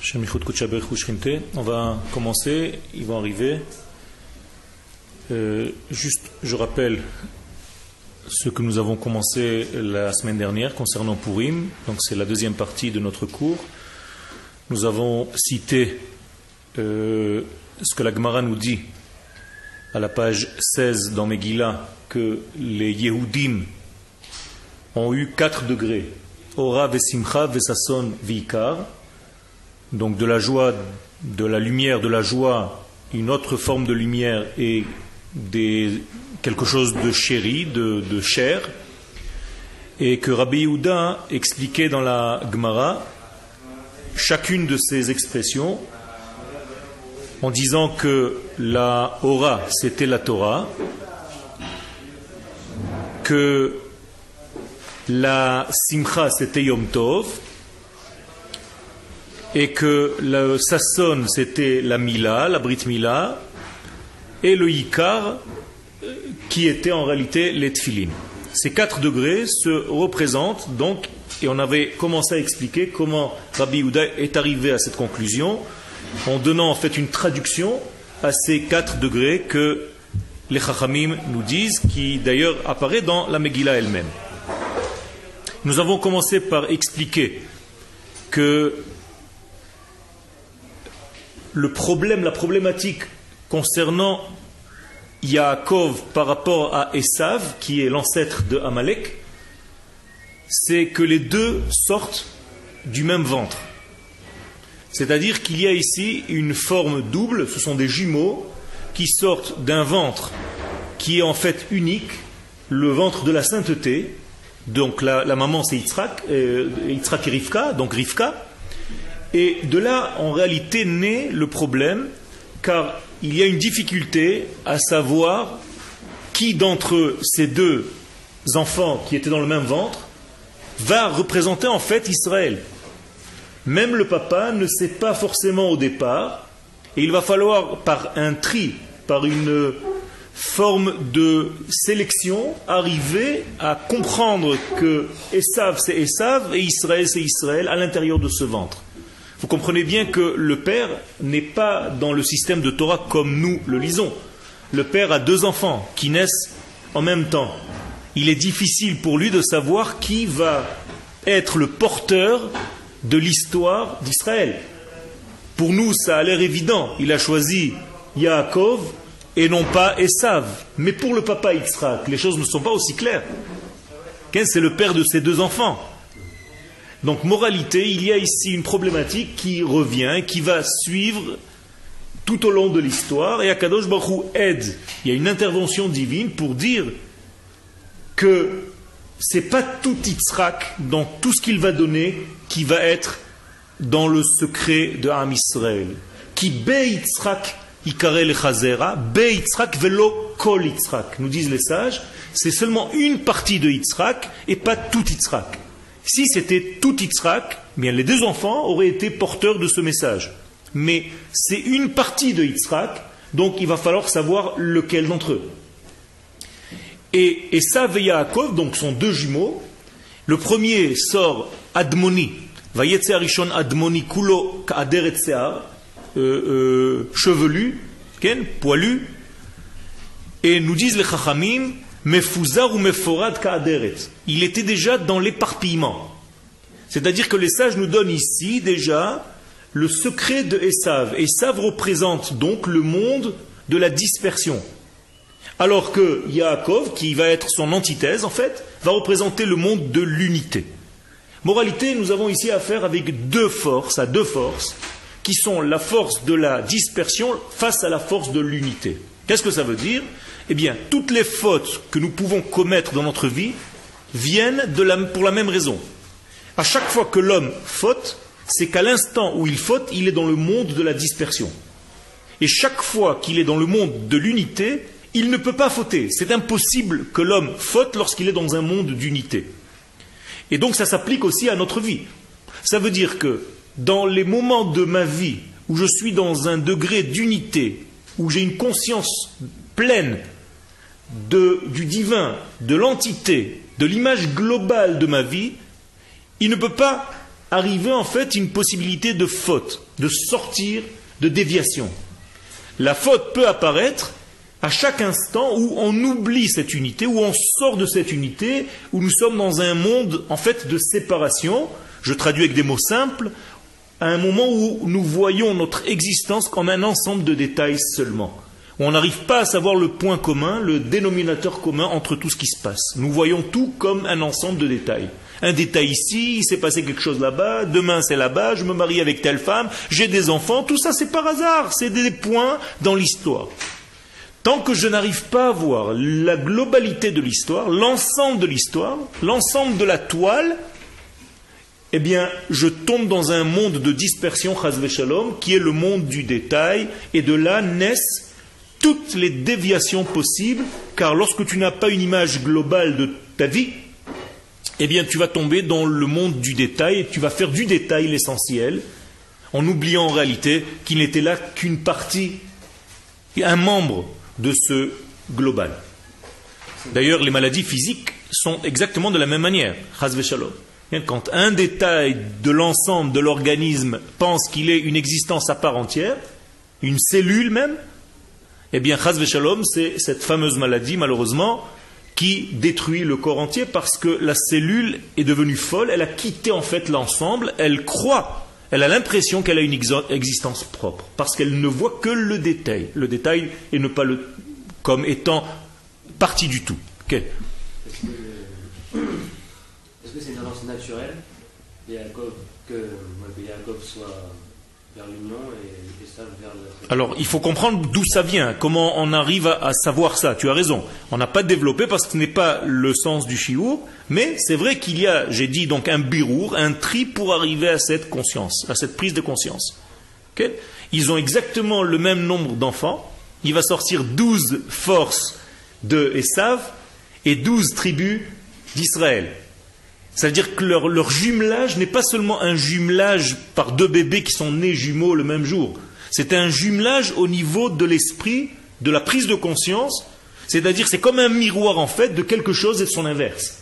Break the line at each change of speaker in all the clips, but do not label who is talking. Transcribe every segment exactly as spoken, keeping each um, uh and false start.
On va commencer, ils vont arriver. Euh, juste, je rappelle ce que nous avons commencé la semaine dernière concernant Purim. Donc c'est la deuxième partie de notre cours. Nous avons cité euh, ce que la Gemara nous dit à la page seize dans Megillah, que les Yehudim ont eu quatre degrés. Ora vesimcha vesason vikar. Donc de la joie, de la lumière, de la joie, une autre forme de lumière et des, quelque chose de chéri, de, de chair. Et que Rabbi Yehuda expliquait dans la Gemara chacune de ces expressions en disant que la Ora c'était la Torah, que la Simcha c'était Yom Tov, et que le Sasson c'était la Mila, la Brit Mila, et le Yikar qui était en réalité les Tfilin. Ces quatre degrés se représentent donc, et on avait commencé à expliquer comment Rabbi Yehuda est arrivé à cette conclusion en donnant en fait une traduction à ces quatre degrés que les Chachamim nous disent, qui d'ailleurs apparaît dans la Megillah elle-même. Nous avons commencé par expliquer que le problème, la problématique concernant Yaakov par rapport à Esav, qui est l'ancêtre de Amalek, c'est que les deux sortent du même ventre. C'est-à-dire qu'il y a ici une forme double, ce sont des jumeaux qui sortent d'un ventre qui est en fait unique, le ventre de la sainteté. Donc la, la maman c'est Yitzhak, euh, Yitzhak et Rivka, donc Rivka. Et de là, en réalité, naît le problème, car il y a une difficulté à savoir qui d'entre ces deux enfants qui étaient dans le même ventre va représenter en fait Israël. Même le papa ne sait pas forcément au départ, et il va falloir par un tri, par une forme de sélection, arriver à comprendre que Esav c'est Esav et Israël c'est Israël à l'intérieur de ce ventre. Vous comprenez bien que le père n'est pas dans le système de Torah comme nous le lisons. Le père a deux enfants qui naissent en même temps. Il est difficile pour lui de savoir qui va être le porteur de l'histoire d'Israël. Pour nous, ça a l'air évident. Il a choisi Yaakov et non pas Esav. Mais pour le papa Yitzhak, les choses ne sont pas aussi claires. C'est le père de ses deux enfants. Donc, moralité, il y a ici une problématique qui revient, qui va suivre tout au long de l'histoire. Et Akadosh Baruch Hu aide. Il y a une intervention divine pour dire que c'est pas tout Yitzhak, dans tout ce qu'il va donner, qui va être dans le secret de Am Israël. Qui be Yitzhak ikare lechazera, be Yitzhak velo kol Yitzhak. Nous disent les sages, c'est seulement une partie de Yitzhak et pas tout Yitzhak. Si c'était tout Yitzhak, bien les deux enfants auraient été porteurs de ce message. Mais c'est une partie de Yitzhak, donc il va falloir savoir lequel d'entre eux. Et Esav et Yaakov, donc sont deux jumeaux. Le premier sort Admoni, Vayetze Arishon Admoni Kulo Ka'ader et Sear, chevelu, ken, poilu. Et nous disent les Chachamim, Mefuzar ou Meforad Ka'aderet. Il était déjà dans l'éparpillement. C'est-à-dire que les sages nous donnent ici déjà le secret de Esav. Esav représente donc le monde de la dispersion. Alors que Yaakov, qui va être son antithèse en fait, va représenter le monde de l'unité. Moralité, nous avons ici affaire avec deux forces, à deux forces, qui sont la force de la dispersion face à la force de l'unité. Qu'est-ce que ça veut dire ? Eh bien, toutes les fautes que nous pouvons commettre dans notre vie viennent de la, pour la même raison. À chaque fois que l'homme faute, c'est qu'à l'instant où il faute, il est dans le monde de la dispersion. Et chaque fois qu'il est dans le monde de l'unité, il ne peut pas fauter. C'est impossible que l'homme faute lorsqu'il est dans un monde d'unité. Et donc ça s'applique aussi à notre vie. Ça veut dire que dans les moments de ma vie où je suis dans un degré d'unité, où j'ai une conscience pleine de, du divin, de l'entité, de l'image globale de ma vie, il ne peut pas arriver en fait une possibilité de faute, de sortir, de déviation. La faute peut apparaître à chaque instant où on oublie cette unité, où on sort de cette unité, où nous sommes dans un monde en fait de séparation. Je traduis avec des mots simples, à un moment où nous voyons notre existence comme un ensemble de détails seulement. Où on n'arrive pas à savoir le point commun, le dénominateur commun entre tout ce qui se passe. Nous voyons tout comme un ensemble de détails. Un détail ici, il s'est passé quelque chose là-bas, demain c'est là-bas, je me marie avec telle femme, j'ai des enfants, tout ça c'est par hasard, c'est des points dans l'histoire. Tant que je n'arrive pas à voir la globalité de l'histoire, l'ensemble de l'histoire, l'ensemble de la toile, eh bien, je tombe dans un monde de dispersion, chas v'shalom, qui est le monde du détail, et de là naissent toutes les déviations possibles, car lorsque tu n'as pas une image globale de ta vie, eh bien, tu vas tomber dans le monde du détail, et tu vas faire du détail l'essentiel, en oubliant en réalité qu'il n'était là qu'une partie, un membre de ce global. D'ailleurs, les maladies physiques sont exactement de la même manière, chas v'shalom. Quand un détail de l'ensemble de l'organisme pense qu'il est une existence à part entière, une cellule même, eh bien, chas v'shalom, c'est cette fameuse maladie, malheureusement, qui détruit le corps entier parce que la cellule est devenue folle, elle a quitté en fait l'ensemble, elle croit, elle a l'impression qu'elle a une existence propre, parce qu'elle ne voit que le détail, le détail et ne pas le comme étant partie du tout. Okay.
Est-ce que, est-ce que c'est une tendance naturelle Yaakov, que, que Yaakov soit vers l'union et, et ça vers la...
Alors, il faut comprendre d'où ça vient, comment on arrive à, à savoir ça. Tu as raison. On n'a pas développé parce que ce n'est pas le sens du shiur, mais c'est vrai qu'il y a, j'ai dit donc un birour, un tri pour arriver à cette conscience, à cette prise de conscience. Okay? Ils ont exactement le même nombre d'enfants. Il va sortir douze forces de Esav et douze tribus d'Israël. Ça veut dire que leur, leur jumelage n'est pas seulement un jumelage par deux bébés qui sont nés jumeaux le même jour. C'est un jumelage au niveau de l'esprit, de la prise de conscience. C'est-à-dire c'est comme un miroir en fait de quelque chose et de son inverse.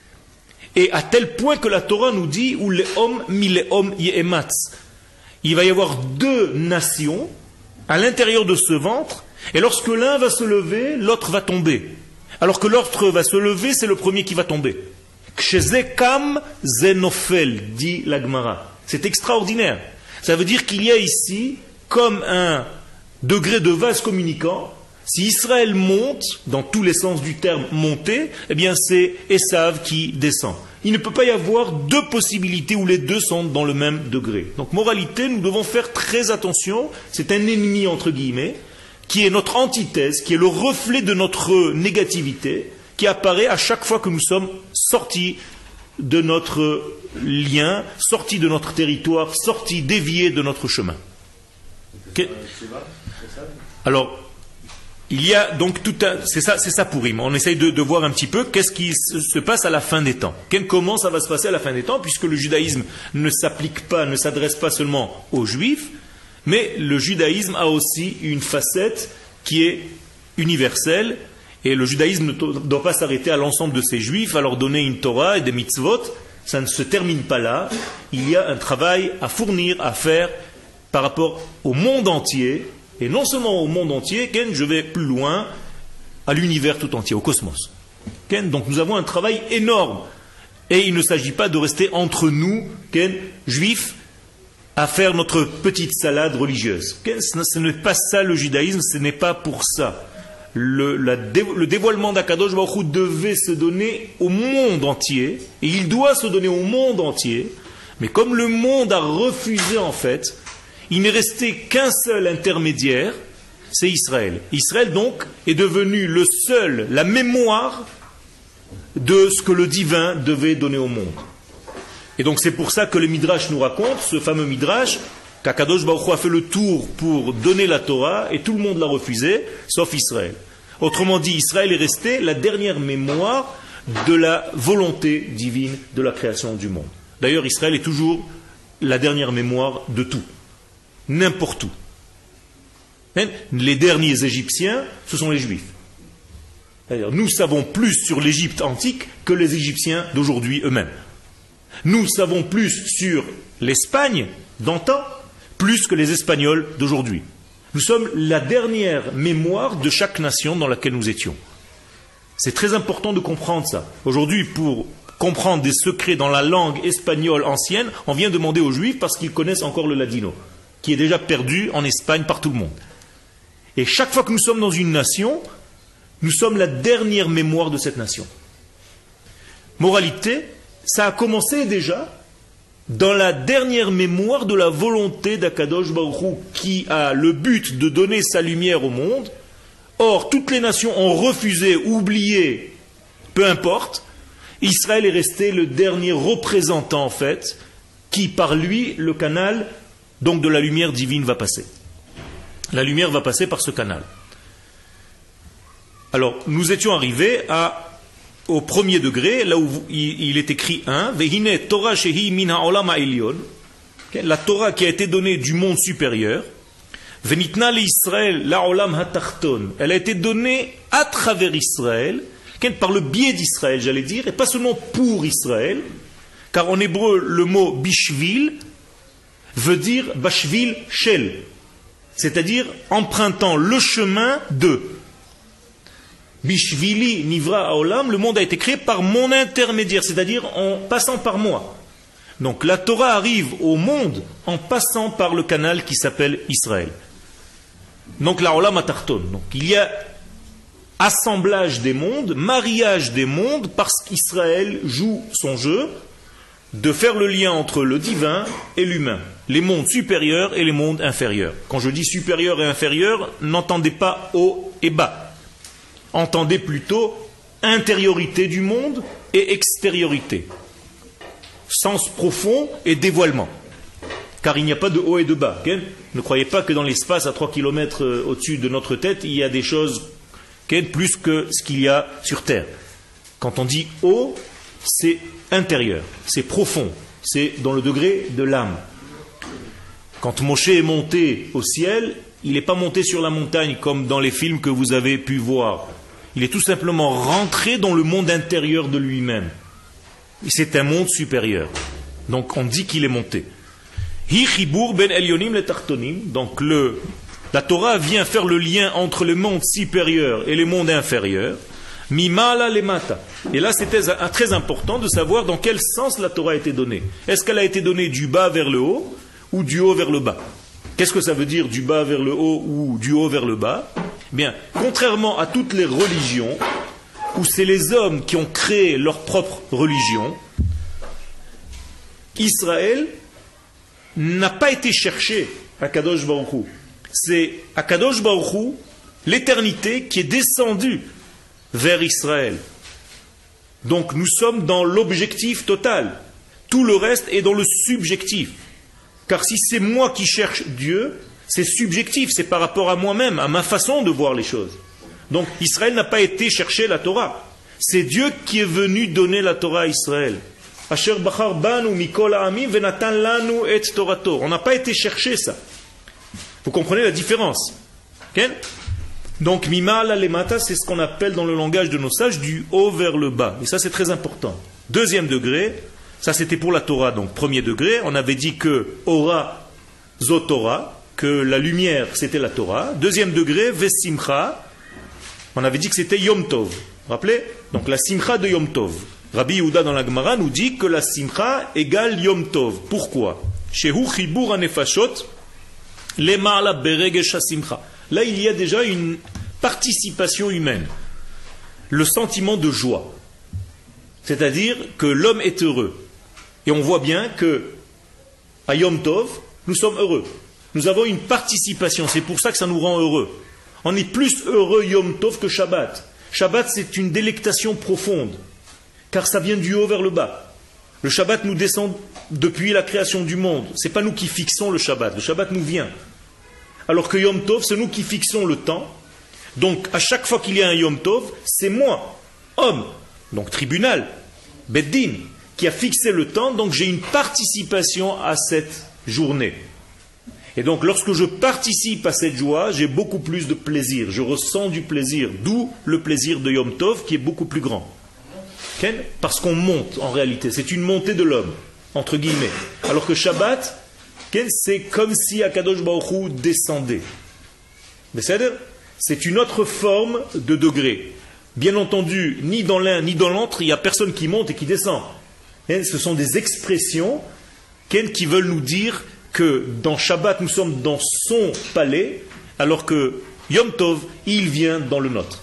Et à tel point que la Torah nous dit où les hommes mi les hommes yematz. Il va y avoir deux nations à l'intérieur de ce ventre, et lorsque l'un va se lever, l'autre va tomber. Alors que l'autre va se lever, c'est le premier qui va tomber. Kshezekam zenofel, dit la Gemara. C'est extraordinaire. Ça veut dire qu'il y a ici comme un degré de vase communicant. Si Israël monte, dans tous les sens du terme monter, eh bien c'est Esav qui descend. Il ne peut pas y avoir deux possibilités où les deux sont dans le même degré. Donc moralité, nous devons faire très attention. C'est un ennemi entre guillemets, qui est notre antithèse, qui est le reflet de notre négativité, qui apparaît à chaque fois que nous sommes sortis de notre lien, sortis de notre territoire, sortis, déviés de notre chemin. Okay. Alors, il y a donc tout un... C'est ça, c'est ça pour Purim. On essaye de, de voir un petit peu qu'est-ce qui se passe à la fin des temps. Comment ça va se passer à la fin des temps, puisque le judaïsme ne s'applique pas, ne s'adresse pas seulement aux juifs, mais le judaïsme a aussi une facette qui est universelle. Et le judaïsme ne doit pas s'arrêter à l'ensemble de ces juifs, à leur donner une Torah et des mitzvot. Ça ne se termine pas là. Il y a un travail à fournir, à faire par rapport au monde entier. Et non seulement au monde entier, Ken, je vais plus loin, à l'univers tout entier, au cosmos. Ken, donc nous avons un travail énorme. Et il ne s'agit pas de rester entre nous, Ken, juifs, à faire notre petite salade religieuse. Ken, ce n'est pas ça le judaïsme, ce n'est pas pour ça. Le, la, le dévoilement d'Akadosh Baruch Hu devait se donner au monde entier, et il doit se donner au monde entier, mais comme le monde a refusé en fait, il n'est resté qu'un seul intermédiaire, c'est Israël. Israël donc est devenu le seul, la mémoire de ce que le divin devait donner au monde. Et donc c'est pour ça que le Midrash nous raconte, ce fameux Midrash, qu'Akadosh Baruch Hu a fait le tour pour donner la Torah et tout le monde l'a refusé, sauf Israël. Autrement dit, Israël est resté la dernière mémoire de la volonté divine de la création du monde. D'ailleurs, Israël est toujours la dernière mémoire de tout, n'importe où. Les derniers Égyptiens, ce sont les Juifs. C'est-à-dire, nous savons plus sur l'Égypte antique que les Égyptiens d'aujourd'hui eux-mêmes. Nous savons plus sur l'Espagne d'antan, plus que les Espagnols d'aujourd'hui. Nous sommes la dernière mémoire de chaque nation dans laquelle nous étions. C'est très important de comprendre ça. Aujourd'hui, pour comprendre des secrets dans la langue espagnole ancienne, on vient demander aux Juifs parce qu'ils connaissent encore le ladino, qui est déjà perdu en Espagne par tout le monde. Et chaque fois que nous sommes dans une nation, nous sommes la dernière mémoire de cette nation. Moralité, ça a commencé déjà dans la dernière mémoire de la volonté d'Akadosh Baruch Hu, qui a le but de donner sa lumière au monde. Or, toutes les nations ont refusé, oublié, peu importe. Israël est resté le dernier représentant, en fait, qui, par lui, le canal, donc de la lumière divine, va passer. La lumière va passer par ce canal. Alors, nous étions arrivés à, au premier degré, là où il, il est écrit un, Vehine Torah shehi min ha'olam ha'elyon, la Torah qui a été donnée du monde supérieur, Venitna le Israël la'olam ha'tarton, elle a été donnée à travers Israël, par le biais d'Israël, j'allais dire, et pas seulement pour Israël, car en hébreu, le mot bishvil veut dire bashvil shel, c'est-à-dire empruntant le chemin de. Bishvili nivra haolam, le monde a été créé par mon intermédiaire, c'est-à-dire en passant par moi. Donc la Torah arrive au monde en passant par le canal qui s'appelle Israël. Donc la olam atarton. Donc il y a assemblage des mondes, mariage des mondes, parce qu'Israël joue son jeu de faire le lien entre le divin et l'humain, les mondes supérieurs et les mondes inférieurs. Quand je dis supérieur et inférieur, n'entendez pas haut et bas. Entendez plutôt intériorité du monde et extériorité. Sens profond et dévoilement. Car il n'y a pas de haut et de bas. Okay? Ne croyez pas que dans l'espace, à trois kilomètres au-dessus de notre tête, il y a des choses plus que ce qu'il y a sur terre. Quand on dit haut, c'est intérieur, c'est profond, c'est dans le degré de l'âme. Quand Moshe est monté au ciel, il n'est pas monté sur la montagne comme dans les films que vous avez pu voir. Il est tout simplement rentré dans le monde intérieur de lui-même. C'est un monde supérieur. Donc on dit qu'il est monté. Hi chibur ben elyonim le tartonim. Donc le La Torah vient faire le lien entre le monde supérieur et le monde inférieur. Mimala lemata. Et là, c'était très important de savoir dans quel sens la Torah a été donnée. Est-ce qu'elle a été donnée du bas vers le haut ou du haut vers le bas? Qu'est-ce que ça veut dire du bas vers le haut ou du haut vers le bas? Bien, contrairement à toutes les religions, où c'est les hommes qui ont créé leur propre religion, Israël n'a pas été cherché à Kadosh Baruch Hu. C'est Akadosh Baruch Hu, l'éternité, qui est descendue vers Israël. Donc nous sommes dans l'objectif total. Tout le reste est dans le subjectif. Car si c'est moi qui cherche Dieu, c'est subjectif, c'est par rapport à moi-même, à ma façon de voir les choses. Donc Israël n'a pas été chercher la Torah. C'est Dieu qui est venu donner la Torah à Israël. Asher bachar banu mikol ha'amim venatan lanu et torato. On n'a pas été chercher ça. Vous comprenez la différence? Okay? Donc, mimala lemata, c'est ce qu'on appelle dans le langage de nos sages du haut vers le bas. Et ça, c'est très important. Deuxième degré, ça c'était pour la Torah, donc premier degré. On avait dit que ora zotora, que la lumière c'était la Torah. Deuxième degré, vesimcha, on avait dit que c'était Yom Tov. Vous vous rappelez? Donc la simcha de Yom Tov. Rabbi Yehuda dans la Gemara nous dit que la simcha égale Yom Tov. Pourquoi? Shehu chibur hanefashot. Là, il y a déjà une participation humaine, le sentiment de joie. C'est-à-dire que l'homme est heureux. Et on voit bien que, à Yom Tov, nous sommes heureux. Nous avons une participation, c'est pour ça que ça nous rend heureux. On est plus heureux Yom Tov que Shabbat. Shabbat, c'est une délectation profonde, car ça vient du haut vers le bas. Le Shabbat nous descend depuis la création du monde. Ce n'est pas nous qui fixons le Shabbat. Le Shabbat nous vient. Alors que Yom Tov, c'est nous qui fixons le temps. Donc, à chaque fois qu'il y a un Yom Tov, c'est moi, homme, donc tribunal, Beddin, qui a fixé le temps. Donc, j'ai une participation à cette journée. Et donc, lorsque je participe à cette joie, j'ai beaucoup plus de plaisir. Je ressens du plaisir. D'où le plaisir de Yom Tov, qui est beaucoup plus grand. Parce qu'on monte en réalité, c'est une montée de l'homme, entre guillemets. Alors que Shabbat, c'est comme si Akadosh Baruch Hu descendait. C'est une autre forme de degré. Bien entendu, ni dans l'un ni dans l'autre, il n'y a personne qui monte et qui descend. Ce sont des expressions qui veulent nous dire que dans Shabbat, nous sommes dans son palais, alors que Yom Tov, il vient dans le nôtre.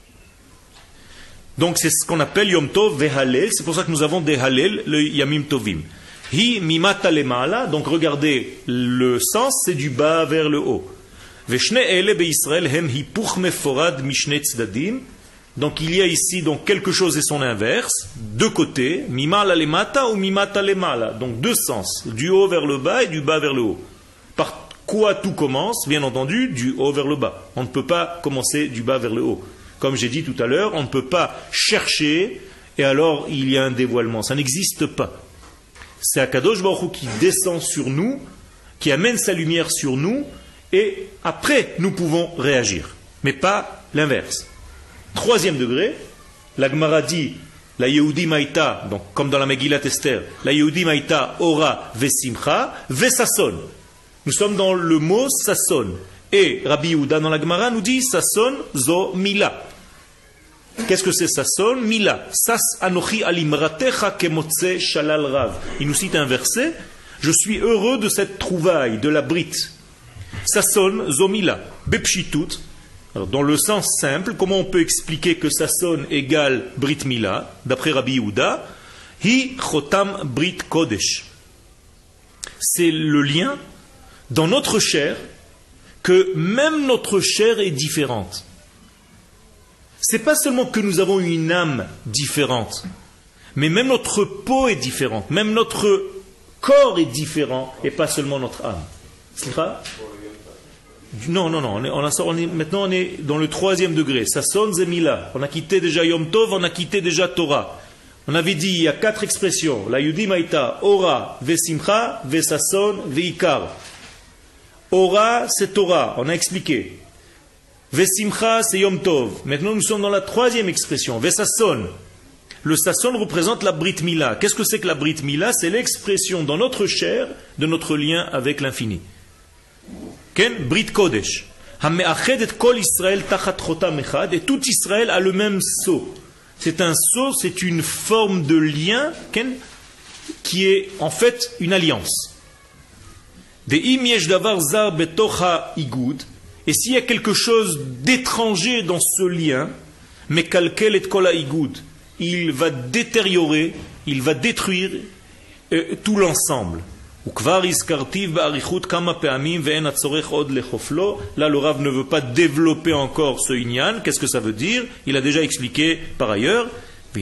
Donc c'est ce qu'on appelle Yom Tov vehalel, c'est pour ça que nous avons des halel, le Yamim Tovim. Hi mimata lemala, donc regardez le sens, c'est du bas vers le haut. Veshne ele beIsrael hem hipuch meforad mishne tzdadim. Donc il y a ici donc quelque chose et son inverse, deux côtés, mimala lemata ou mimata lemala, donc deux sens, du haut vers le bas et du bas vers le haut. Par quoi tout commence? Bien entendu, du haut vers le bas. On ne peut pas commencer du bas vers le haut. Comme j'ai dit tout à l'heure, on ne peut pas chercher et alors il y a un dévoilement. Ça n'existe pas. C'est Akadosh Baruch Hu qui descend sur nous, qui amène sa lumière sur nous et après nous pouvons réagir. Mais pas l'inverse. Troisième degré, la Gemara dit, la Yehudi Maïta, donc comme dans la Megillat Esther, la Yehudi Maïta ora vesimcha vesason. Nous sommes dans le mot sasson. Et Rabbi Yehuda dans la Gemara nous dit sasson zo mila. Qu'est-ce que c'est sasson? Mila. Sas anochi alimratecha kemotse shalal rav. Il nous cite un verset. Je suis heureux de cette trouvaille, de la brite. Sasson zo mila. Bepshitut. Alors, dans le sens simple, comment on peut expliquer que Sasson égale Brit Mila, d'après Rabbi Yehuda? Hi chotam Brit Kodesh. C'est le lien dans notre chair, que même notre chair est différente. C'est pas seulement que nous avons une âme différente, mais même notre peau est différente, même notre corps est différent, et pas seulement notre âme. C'est ça? Non, non, non, on est, on a, on est, maintenant on est dans le troisième degré. Sasson zemila. On a quitté déjà Yom Tov, on a quitté déjà Torah. On avait dit, il y a quatre expressions. La Yudi Maïta, Ora, Vesimcha, Vesasson, Veikar. Ora, c'est Torah, on a expliqué. Vesimcha, c'est Yom Tov. Maintenant nous sommes dans la troisième expression, Vesasson. Le Sasson représente la Brit Mila. Qu'est-ce que c'est que la Brit Mila? C'est l'expression dans notre chair de notre lien avec l'infini. Brit Kodesh. Et tout Israël a le même sceau. C'est un sceau, c'est une forme de lien qui est en fait une alliance. Et s'il y a quelque chose d'étranger dans ce lien, il va détériorer, il va détruire euh, tout l'ensemble. Là, le Rav ne veut pas développer encore ce inyan. Qu'est-ce que ça veut dire? Il a déjà expliqué par ailleurs.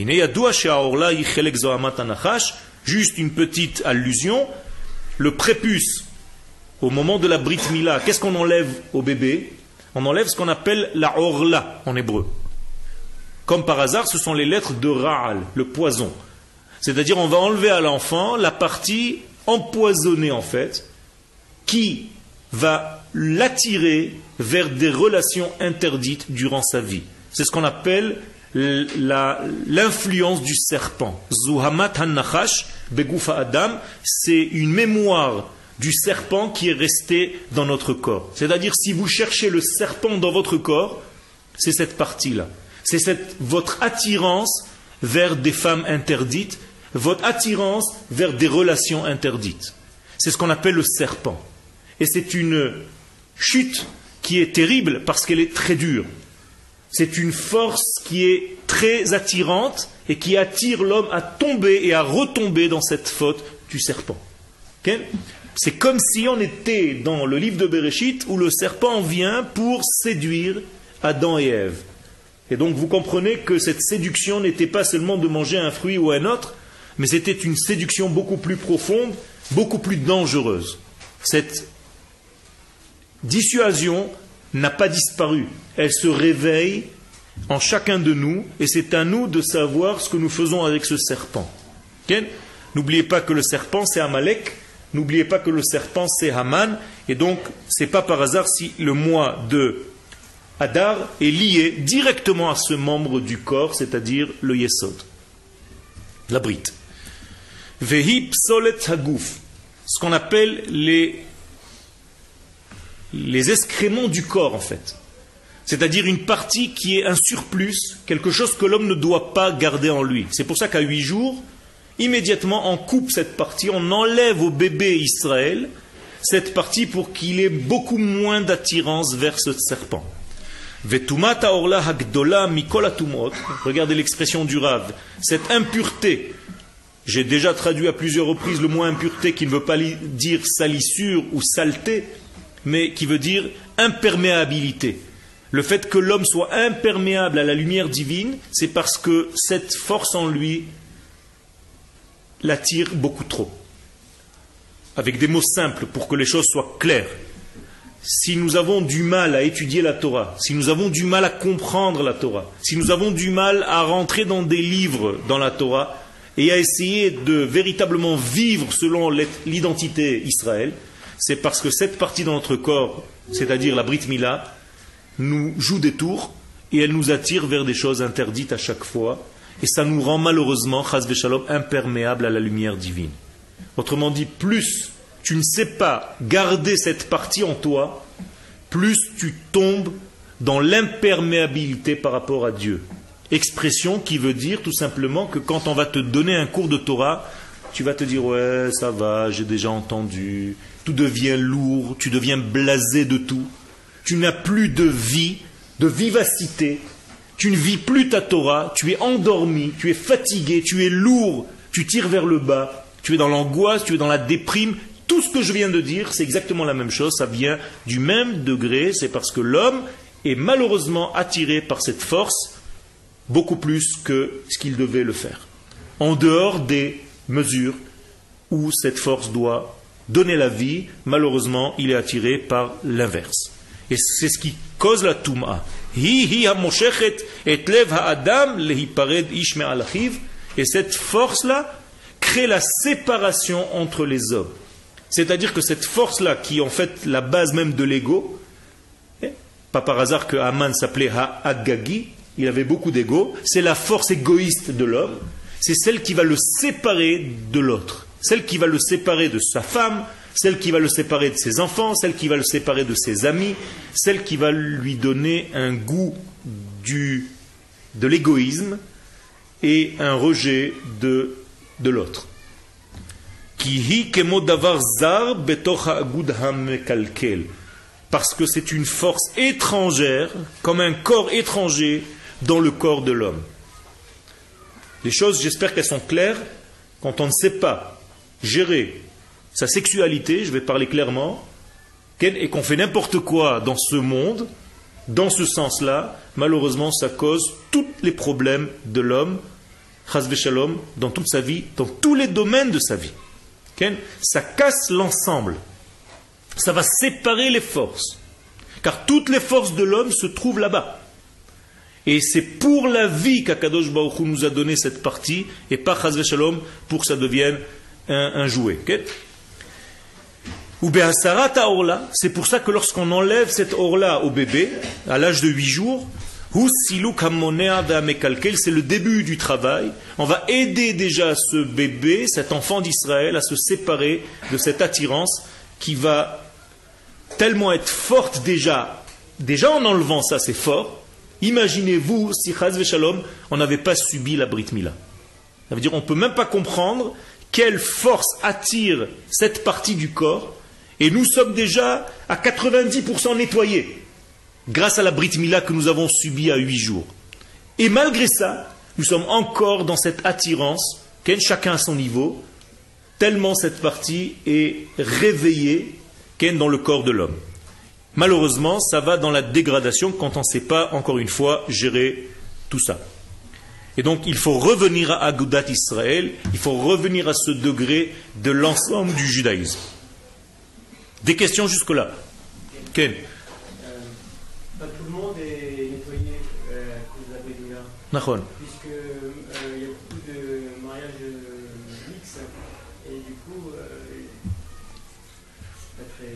Juste une petite allusion. Le prépuce, au moment de la Brit Mila, qu'est-ce qu'on enlève au bébé? On enlève ce qu'on appelle la orla en hébreu. Comme par hasard, ce sont les lettres de Ra'al, le poison. C'est-à-dire, on va enlever à l'enfant la partie empoisonné en fait, qui va l'attirer vers des relations interdites durant sa vie. C'est ce qu'on appelle la, l'influence du serpent. Zuhamat han-nachash begufa adam, c'est une mémoire du serpent qui est restée dans notre corps. C'est-à-dire, si vous cherchez le serpent dans votre corps, c'est cette partie-là. C'est cette, votre attirance vers des femmes interdites, votre attirance vers des relations interdites. C'est ce qu'on appelle le serpent. Et c'est une chute qui est terrible parce qu'elle est très dure. C'est une force qui est très attirante et qui attire l'homme à tomber et à retomber dans cette faute du serpent. Okay? C'est comme si on était dans le livre de Bereshit où le serpent vient pour séduire Adam et Ève. Et donc vous comprenez que cette séduction n'était pas seulement de manger un fruit ou un autre, mais c'était une séduction beaucoup plus profonde, beaucoup plus dangereuse. Cette dissuasion n'a pas disparu. Elle se réveille en chacun de nous, et c'est à nous de savoir ce que nous faisons avec ce serpent. Okay? N'oubliez pas que le serpent c'est Amalek, n'oubliez pas que le serpent c'est Haman, et donc c'est pas par hasard si le mois de Adar est lié directement à ce membre du corps, c'est-à-dire le Yesod. la brite. Vehi psolet haguf, ce qu'on appelle les, les excréments du corps en fait. C'est-à-dire une partie qui est un surplus, quelque chose que l'homme ne doit pas garder en lui. C'est pour ça qu'à huit jours, immédiatement on coupe cette partie, on enlève au bébé Israël cette partie pour qu'il ait beaucoup moins d'attirance vers ce serpent. Regardez l'expression du Rav, cette impureté, j'ai déjà traduit à plusieurs reprises le mot impureté qui ne veut pas dire salissure ou saleté, mais qui veut dire imperméabilité. Le fait que l'homme soit imperméable à la lumière divine, c'est parce que cette force en lui l'attire beaucoup trop. Avec des mots simples pour que les choses soient claires. Si nous avons du mal à étudier la Torah, si nous avons du mal à comprendre la Torah, si nous avons du mal à rentrer dans des livres dans la Torah et à essayer de véritablement vivre selon l'identité Israël, c'est parce que cette partie de notre corps, c'est-à-dire la Brit Mila, nous joue des tours et elle nous attire vers des choses interdites à chaque fois et ça nous rend malheureusement, chas v'shalom, imperméable à la lumière divine. Autrement dit, plus tu ne sais pas garder cette partie en toi, plus tu tombes dans l'imperméabilité par rapport à Dieu. Expression qui veut dire tout simplement que quand on va te donner un cours de Torah, tu vas te dire « ouais, ça va, j'ai déjà entendu », tout devient lourd, tu deviens blasé de tout, tu n'as plus de vie, de vivacité, tu ne vis plus ta Torah, tu es endormi, tu es fatigué, tu es lourd, tu tires vers le bas, tu es dans l'angoisse, tu es dans la déprime. Tout ce que je viens de dire, c'est exactement la même chose, ça vient du même degré, c'est parce que l'homme est malheureusement attiré par cette force beaucoup plus que ce qu'il devait le faire. En dehors des mesures où cette force doit donner la vie, malheureusement, il est attiré par l'inverse. Et c'est ce qui cause la Touma. Et cette force-là crée la séparation entre les hommes. C'est-à-dire que cette force-là, qui est en fait la base même de l'ego, pas par hasard que Haman s'appelait Ha-Agagi, il avait beaucoup d'ego, c'est la force égoïste de l'homme, c'est celle qui va le séparer de l'autre, celle qui va le séparer de sa femme, celle qui va le séparer de ses enfants, celle qui va le séparer de ses amis, celle qui va lui donner un goût du, de l'égoïsme et un rejet de, de l'autre. Parce que c'est une force étrangère, comme un corps étranger dans le corps de l'homme. Les choses, j'espère qu'elles sont claires. Quand on ne sait pas gérer sa sexualité, je vais parler clairement, et qu'on fait n'importe quoi dans ce monde, dans ce sens-là, malheureusement, ça cause tous les problèmes de l'homme, chas v'shalom, dans toute sa vie, dans tous les domaines de sa vie. Ça casse l'ensemble. Ça va séparer les forces. Car toutes les forces de l'homme se trouvent là-bas. Et c'est pour la vie qu'Akadosh Baruch Hu nous a donné cette partie, et pas chas v'shalom pour que ça devienne un, un jouet. Okay? Ou be'asarat ha'orla, c'est pour ça que lorsqu'on enlève cette orla au bébé, à l'âge de huit jours, c'est le début du travail. On va aider déjà ce bébé, cet enfant d'Israël, à se séparer de cette attirance qui va tellement être forte déjà. Déjà en enlevant ça, c'est fort. Imaginez-vous si chas v'shalom, on n'avait pas subi la Brit Mila. Ça veut dire on ne peut même pas comprendre quelle force attire cette partie du corps. Et nous sommes déjà à quatre-vingt-dix pour cent nettoyés grâce à la Brit Mila que nous avons subie à huit jours. Et malgré ça, nous sommes encore dans cette attirance, chacun à son niveau, tellement cette partie est réveillée dans le corps de l'homme. Malheureusement, ça va dans la dégradation quand on ne sait pas, encore une fois, gérer tout ça. Et donc, il faut revenir à Agudat Israël, il faut revenir à ce degré de l'ensemble du judaïsme. Des questions jusque-là? Ken?
Pas tout le monde est nettoyé euh, à cause de la Brit Mila.
Nachon.
Puisque euh, il y a beaucoup de mariages euh, mixtes et du coup, euh, pas très.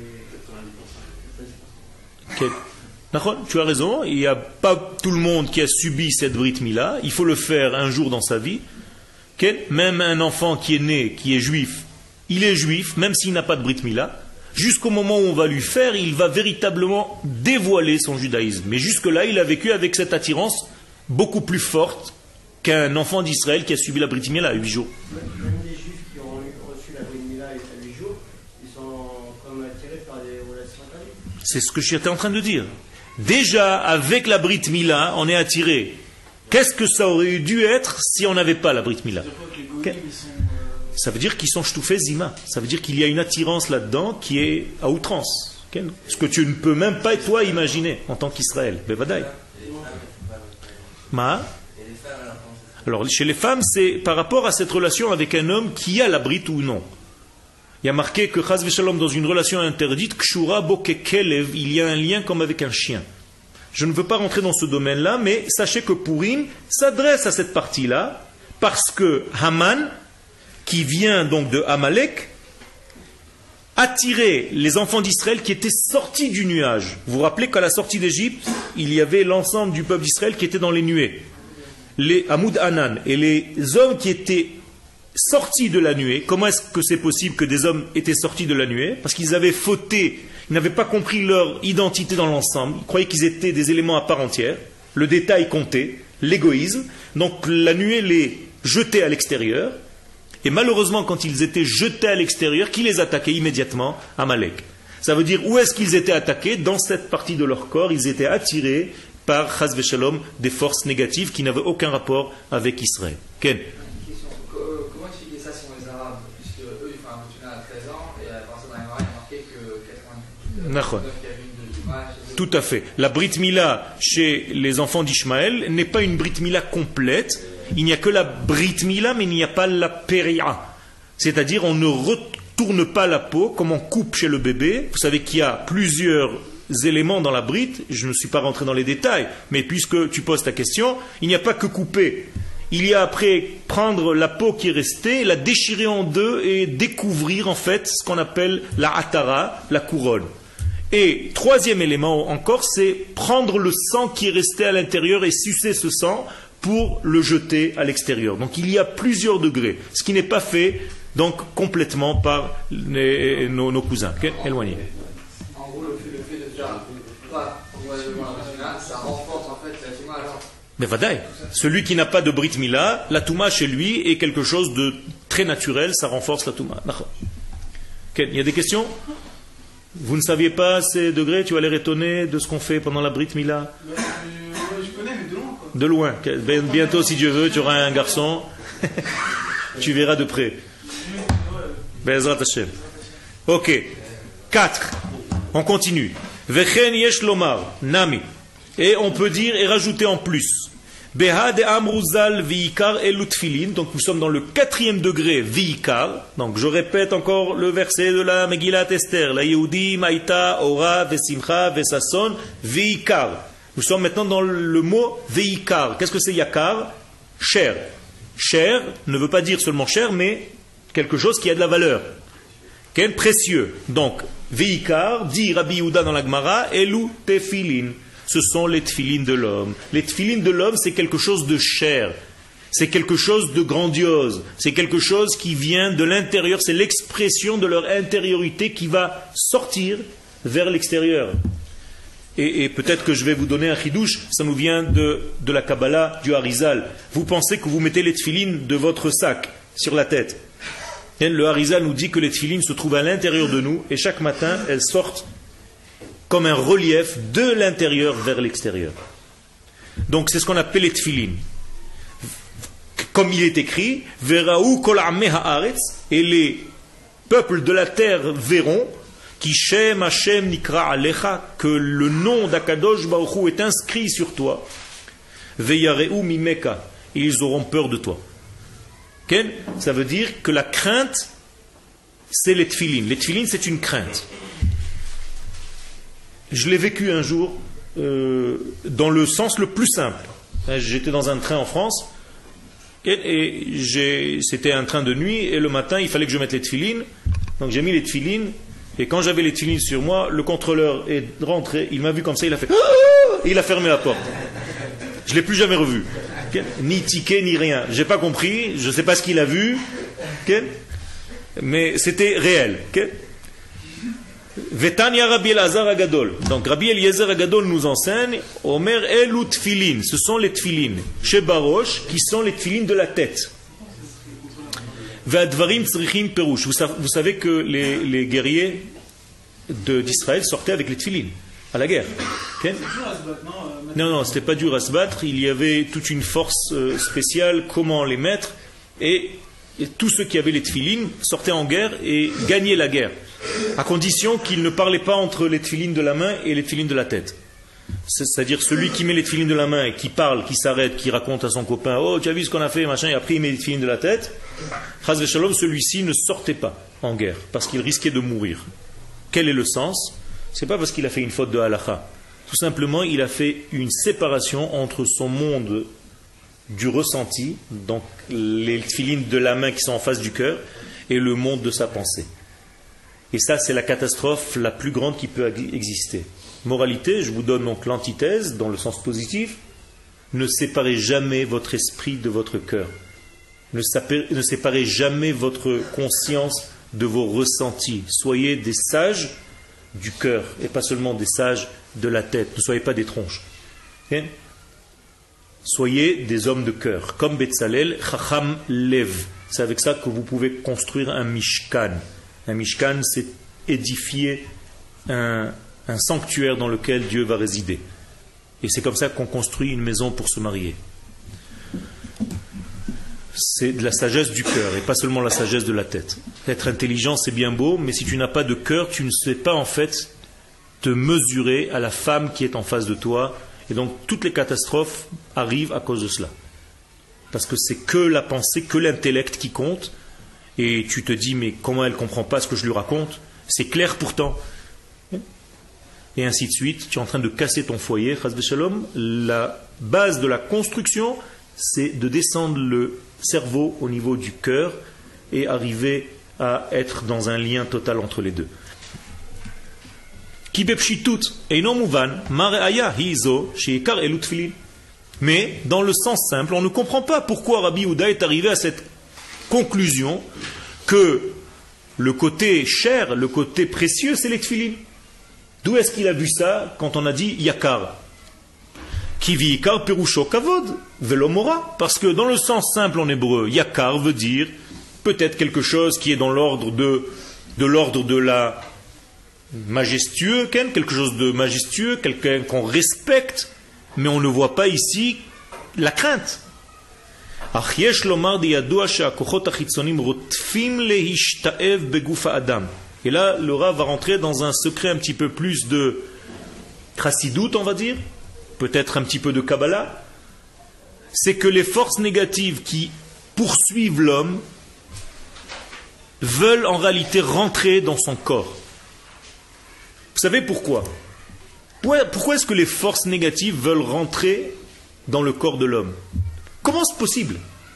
Okay. Nachon, tu as raison, il n'y a pas tout le monde qui a subi cette Brit Mila, il faut le faire un jour dans sa vie. Même un enfant qui est né, qui est juif, il est juif, même s'il n'a pas de Brit Mila. Jusqu'au moment où on va lui faire, il va véritablement dévoiler son judaïsme. Mais jusque-là, il a vécu avec cette attirance beaucoup plus forte qu'un enfant d'Israël qui a subi la Brit Mila à huit jours.
Même les juifs qui ont reçu la Brit Mila à huit jours, ils sont comme attirés par des relations intérieures.
C'est ce que j'étais en train de dire. Déjà, avec la Brit Mila, on est attiré. Qu'est-ce que ça aurait dû être si on n'avait pas la Brit Mila? Ça veut dire qu'ils sont shtoufés zima. Ça veut dire qu'il y a une attirance là-dedans qui est à outrance. Ce que tu ne peux même pas, toi, imaginer en tant qu'Israël. Bevadaï. Ma? Alors, chez les femmes, c'est par rapport à cette relation avec un homme qui a la Brit ou non. Il y a marqué que Chaz v'Shalom, dans une relation interdite, Kshura Bokekelev, il y a un lien comme avec un chien. Je ne veux pas rentrer dans ce domaine-là, mais sachez que Purim s'adresse à cette partie-là, parce que Haman, qui vient donc de Amalek, attirait les enfants d'Israël qui étaient sortis du nuage. Vous vous rappelez qu'à la sortie d'Égypte, il y avait l'ensemble du peuple d'Israël qui était dans les nuées. Les Hamoud Anan et les hommes qui étaient sortis de la nuée. Comment est-ce que c'est possible que des hommes étaient sortis de la nuée? Parce qu'ils avaient fauté, ils n'avaient pas compris leur identité dans l'ensemble. Ils croyaient qu'ils étaient des éléments à part entière. Le détail comptait, l'égoïsme. Donc la nuée les jetait à l'extérieur. Et malheureusement, quand ils étaient jetés à l'extérieur, qui les attaquait immédiatement? Amalek. Ça veut dire, où est-ce qu'ils étaient attaqués? Dans cette partie de leur corps, ils étaient attirés par Chaz v'Shalom, des forces négatives qui n'avaient aucun rapport avec Israël. Ken?
Comment expliquer ça sur les Arabes? Puisque eux, ils font un rituel à treize ans, et à partir d'un moment, il y a marqué que quatre-vingt-dix-neuf.
Tout à fait. La Brit Mila chez les enfants d'Ishmaël n'est pas une Brit Mila complète. Il n'y a que la Brit Mila, mais il n'y a pas la Péria. C'est-à-dire, on ne retourne pas la peau comme on coupe chez le bébé. Vous savez qu'il y a plusieurs éléments dans la Brit. Je ne suis pas rentré dans les détails, mais puisque tu poses ta question, il n'y a pas que couper. Il y a après prendre la peau qui est restée, la déchirer en deux et découvrir en fait ce qu'on appelle la atara, la couronne. Et troisième élément encore, c'est prendre le sang qui est resté à l'intérieur et sucer ce sang pour le jeter à l'extérieur. Donc il y a plusieurs degrés, ce qui n'est pas fait donc complètement par les, nos, nos cousins. Okay? Éloignés.
En gros, le fait, le fait de faire pas ça renforce en fait la touma.
Mais vadaï, celui qui n'a pas de Brit Mila, la touma chez lui est quelque chose de très naturel, ça renforce la touma. Okay. Il y a des questions? Vous ne saviez pas ces degrés? Tu vas l'air étonné de ce qu'on fait pendant la Brit Mila? De loin. Bientôt, si Dieu veut, tu auras un garçon. Tu verras de près. Be'ezrat Hashem. Ok. quatre. On continue. Vechen yesh lomar. Nami. Et on peut dire et rajouter en plus. Beha de amruzal viikar elutfilin. Donc nous sommes dans le quatrième degré viikar. Donc je répète encore le verset de la Megillat Esther. La Yehudi maïta ora vesimcha vesason viikar. Nous sommes maintenant dans le mot veikar. Qu'est-ce que c'est yakar? Cher. Cher ne veut pas dire seulement cher, mais quelque chose qui a de la valeur. Quel précieux. Donc, veikar, dit Rabbi Yehuda dans la Gemara, elu tefilin. Ce sont les tefilin de l'homme. Les tefilin de l'homme, c'est quelque chose de cher. C'est quelque chose de grandiose. C'est quelque chose qui vient de l'intérieur. C'est l'expression de leur intériorité qui va sortir vers l'extérieur. Et, et peut-être que je vais vous donner un chidouche, ça nous vient de, de la Kabbalah, du Harizal. Vous pensez que vous mettez les tefilines de votre sac sur la tête. Et le Harizal nous dit que les tefilines se trouvent à l'intérieur de nous et chaque matin, elles sortent comme un relief de l'intérieur vers l'extérieur. Donc c'est ce qu'on appelle les tefilines. Comme il est écrit, Veraou kol ameh haaretz, et les peuples de la terre verront Kishem Hashem Nikra Alecha, que le nom d'Akadosh Baruch Hu est inscrit sur toi. Veyareu Mimeka, et ils auront peur de toi. Okay? Ça veut dire que la crainte, c'est les tefilines. Les tefilines, c'est une crainte. Je l'ai vécu un jour euh, dans le sens le plus simple. J'étais dans un train en France et, et j'ai, c'était un train de nuit et le matin, il fallait que je mette les tefilines. Donc j'ai mis les tefilines. Et quand j'avais les tefilines sur moi, le contrôleur est rentré, il m'a vu comme ça, il a fait et il a fermé la porte. Je ne l'ai plus jamais revu. Ni ticket, ni rien. Je n'ai pas compris, je ne sais pas ce qu'il a vu. Mais c'était réel. Vetania Rabbi Elazar Agadol. Donc Rabbi Eliezer Agadol nous enseigne Omer Elu Tfilin. Ce sont les Tfilin. Chez Barosh, qui sont les Tfilin de la tête. Ve'advarim tzrichim perush. Vous savez que les, les guerriers de, d'Israël sortaient avec les Tfilin à la guerre. Okay? Non, non, c'était pas dur à se battre. Il y avait toute une force euh, spéciale, comment les mettre. Et, et tous ceux qui avaient les Tfilin sortaient en guerre et gagnaient la guerre. À condition qu'ils ne parlaient pas entre les tefilines de la main et les tefilines de la tête. C'est-à-dire celui qui met les tefilines de la main et qui parle, qui s'arrête, qui raconte à son copain « Oh, tu as vu ce qu'on a fait, machin » et après il met les tefilines de la tête, Chaz v'Shalom, celui-ci ne sortait pas en guerre parce qu'il risquait de mourir. Quel est le sens? C'est pas parce qu'il a fait une faute de halakha. Tout simplement, il a fait une séparation entre son monde du ressenti, donc les tefilines de la main qui sont en face du cœur, et le monde de sa pensée. Et ça, c'est la catastrophe la plus grande qui peut exister. Moralité, je vous donne donc l'antithèse, dans le sens positif. Ne séparez jamais votre esprit de votre cœur. Ne séparez jamais votre conscience de vos ressentis. Soyez des sages du cœur, et pas seulement des sages de la tête. Ne soyez pas des tronches. Okay? Soyez des hommes de cœur. Comme Betzalel, Chacham Lev. C'est avec ça que vous pouvez construire un Mishkan. Un Mishkan, c'est édifier un, un sanctuaire dans lequel Dieu va résider. Et c'est comme ça qu'on construit une maison pour se marier. C'est de la sagesse du cœur et pas seulement la sagesse de la tête. Être intelligent, c'est bien beau, mais si tu n'as pas de cœur, tu ne sais pas en fait te mesurer à la femme qui est en face de toi. Et donc toutes les catastrophes arrivent à cause de cela. Parce que c'est que la pensée, que l'intellect qui compte. Et tu te dis, mais comment elle ne comprend pas ce que je lui raconte? C'est clair pourtant. Et ainsi de suite, tu es en train de casser ton foyer. Chas v'shalom. La base de la construction, c'est de descendre le cerveau au niveau du cœur et arriver à être dans un lien total entre les deux. Mais, dans le sens simple, on ne comprend pas pourquoi Rabbi Yehuda est arrivé à cette conclusion que le côté cher, le côté précieux, c'est les tefilin. D'où est-ce qu'il a vu ça quand on a dit yakar? Kivi yakar perusho kavod velomora. Parce que dans le sens simple en hébreu, yakar veut dire peut-être quelque chose qui est dans l'ordre de, de l'ordre de la majestueux, quelque chose de majestueux, quelqu'un qu'on respecte, mais on ne voit pas ici la crainte. Et là, le Rav va rentrer dans un secret un petit peu plus de chassidoute, on va dire, peut-être un petit peu de Kabbalah. C'est que les forces négatives qui poursuivent l'homme veulent en réalité rentrer dans son corps. Vous savez pourquoi? Pourquoi est-ce que les forces négatives veulent rentrer dans le corps de l'homme? Comment c'est possible?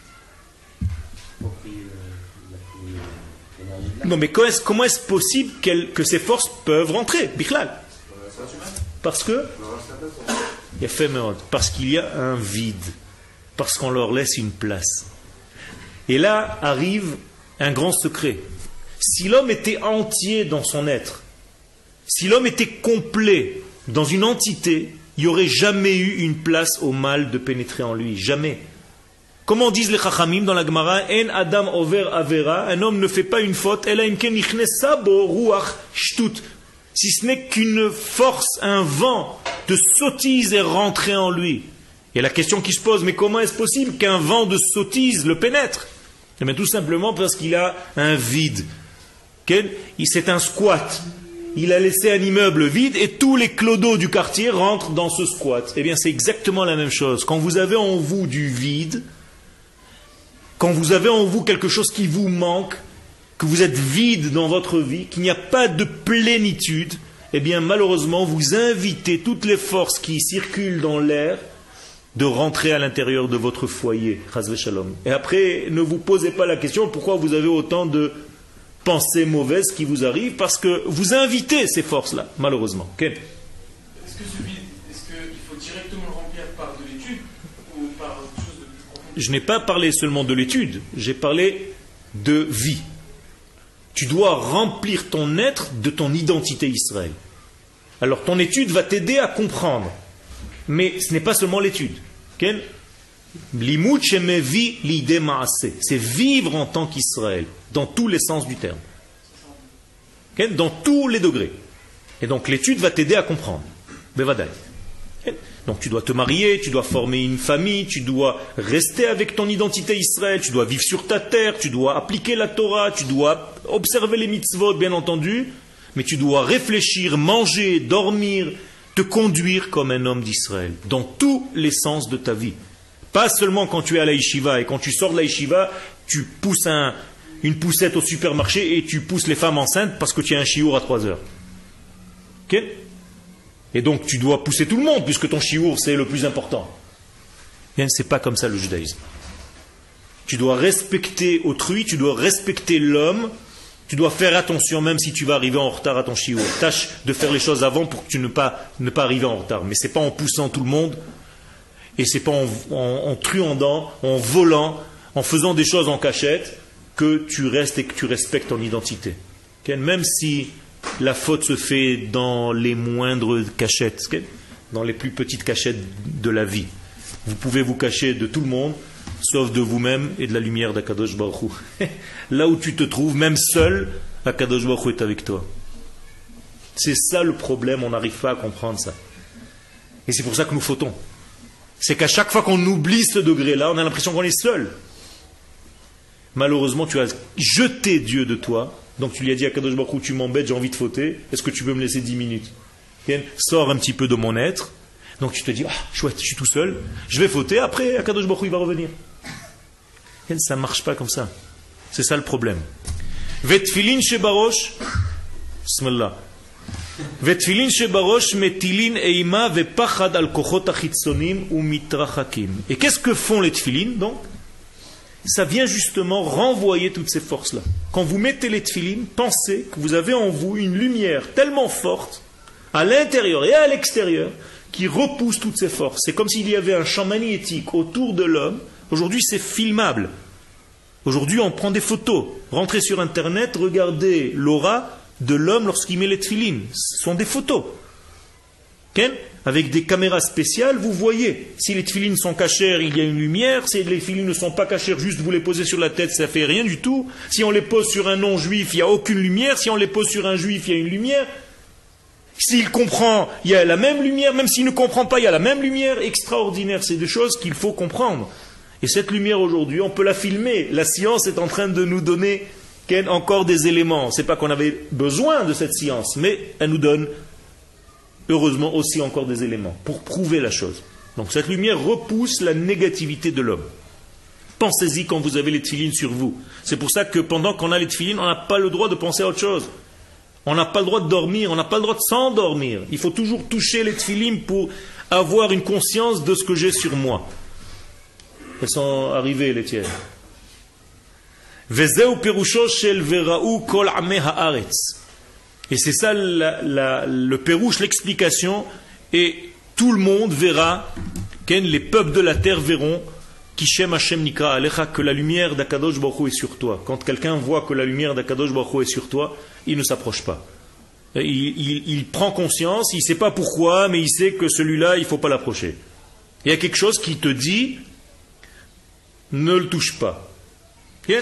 Non, mais comment est-ce, comment est-ce possible que ces forces peuvent rentrer? Bichlal. Parce que il y a fait parce qu'il y a un vide, parce qu'on leur laisse une place. Et là arrive un grand secret. Si l'homme était entier dans son être, si l'homme était complet dans une entité, il n'y aurait jamais eu une place au mal de pénétrer en lui. Jamais. Comment disent les Chachamim dans la Gemara, En Adam over Avera, un homme ne fait pas une faute, elle a une kenichnesa-bo ruach shtut. Si ce n'est qu'une force, un vent de sottise est rentré en lui. Il y a la question qui se pose, mais comment est-ce possible qu'un vent de sottise le pénètre? Eh bien, tout simplement parce qu'il a un vide. C'est un squat. Il a laissé un immeuble vide et tous les clodos du quartier rentrent dans ce squat. Eh bien, c'est exactement la même chose. Quand vous avez en vous du vide, quand vous avez en vous quelque chose qui vous manque, que vous êtes vide dans votre vie, qu'il n'y a pas de plénitude, eh bien, malheureusement, vous invitez toutes les forces qui circulent dans l'air de rentrer à l'intérieur de votre foyer. Chas v'shalom. Et après, ne vous posez pas la question pourquoi vous avez autant de pensées mauvaises qui vous arrivent, parce que vous invitez ces forces-là, malheureusement. Okay.
Est-ce que ce vide, est-ce qu'il faut directement le remplir par de l'étude,
je n'ai pas parlé seulement de l'étude, j'ai parlé de vie. Tu dois remplir ton être de ton identité Israël. Alors ton étude va t'aider à comprendre. Mais ce n'est pas seulement l'étude. Okay? C'est vivre en tant qu'Israël, dans tous les sens du terme. Okay? Dans tous les degrés. Et donc l'étude va t'aider à comprendre. Bevadai. Okay? Donc tu dois te marier, tu dois former une famille, tu dois rester avec ton identité Israël, tu dois vivre sur ta terre, tu dois appliquer la Torah, tu dois observer les mitzvot, bien entendu, mais tu dois réfléchir, manger, dormir, te conduire comme un homme d'Israël, dans tous les sens de ta vie. Pas seulement quand tu es à la yeshiva, et quand tu sors de la yeshiva, tu pousses un, une poussette au supermarché et tu pousses les femmes enceintes parce que tu as un chiour à trois heures. Ok? Et donc tu dois pousser tout le monde, puisque ton chiour c'est le plus important. Bien, c'est pas comme ça le judaïsme. Tu dois respecter autrui, tu dois respecter l'homme, tu dois faire attention même si tu vas arriver en retard à ton chiour. Tâche de faire les choses avant pour que tu ne pas, ne pas arriver en retard. Mais c'est pas en poussant tout le monde, et c'est pas en, en, en truandant, en volant, en faisant des choses en cachette, que tu restes et que tu respectes ton identité. Okay? Même si la faute se fait dans les moindres cachettes, okay? Dans les plus petites cachettes de la vie. Vous pouvez vous cacher de tout le monde, sauf de vous-même et de la lumière d'Akadosh Baruch Hu. Là où tu te trouves, même seul, Akadosh Baruch Hu est avec toi. C'est ça le problème, on n'arrive pas à comprendre ça. Et c'est pour ça que nous fautons. C'est qu'à chaque fois qu'on oublie ce degré-là, on a l'impression qu'on est seul. Malheureusement, tu as jeté Dieu de toi, donc tu lui as dit à Akadosh Baruch Hu, tu m'embêtes, j'ai envie de fauter, est-ce que tu peux me laisser dix minutes? Sors un petit peu de mon être. Donc tu te dis, ah, chouette, je suis tout seul, je vais fauter, après Akadosh Baruch Hu il va revenir. Et ça ne marche pas comme ça. C'est ça le problème. Vetfilin shebarosh, Bismillah. Vetfilin shebarosh metilin eima vepachad al kochot achitzonim u mitrachakim. Et qu'est-ce que font les tfilin donc? Ça vient justement renvoyer toutes ces forces-là. Quand vous mettez les tfilin, pensez que vous avez en vous une lumière tellement forte, à l'intérieur et à l'extérieur, qui repousse toutes ces forces. C'est comme s'il y avait un champ magnétique autour de l'homme. Aujourd'hui, c'est filmable. Aujourd'hui, on prend des photos. Rentrez sur Internet, regardez l'aura de l'homme lorsqu'il met les tefilines. Ce sont des photos. Okay? Avec des caméras spéciales, vous voyez. Si les tefilines sont cachères, il y a une lumière. Si les tefilines ne sont pas cachères, juste vous les posez sur la tête, ça ne fait rien du tout. Si on les pose sur un non-juif, il n'y a aucune lumière. Si on les pose sur un juif, il y a une lumière. S'il comprend, il y a la même lumière, même s'il ne comprend pas, il y a la même lumière. Extraordinaire, c'est des choses qu'il faut comprendre. Et cette lumière aujourd'hui, on peut la filmer. La science est en train de nous donner encore des éléments. Ce n'est pas qu'on avait besoin de cette science, mais elle nous donne, heureusement, aussi encore des éléments pour prouver la chose. Donc cette lumière repousse la négativité de l'homme. Pensez-y quand vous avez les tefilines sur vous. C'est pour ça que pendant qu'on a les tefilines, on n'a pas le droit de penser à autre chose. On n'a pas le droit de dormir, on n'a pas le droit de s'endormir. Il faut toujours toucher les tefilines pour avoir une conscience de ce que j'ai sur moi. Elles sont arrivées, les tiennes. Et c'est ça la, la, le pérouche, l'explication. Et tout le monde verra, les peuples de la terre verront, que la lumière d'Akadosh Baruch Hu est sur toi. Quand quelqu'un voit que la lumière d'Akadosh Baruch Hu est sur toi, il ne s'approche pas. Il, il, il prend conscience, il ne sait pas pourquoi, mais il sait que celui-là, il ne faut pas l'approcher. Il y a quelque chose qui te dit, ne le touche pas. C'est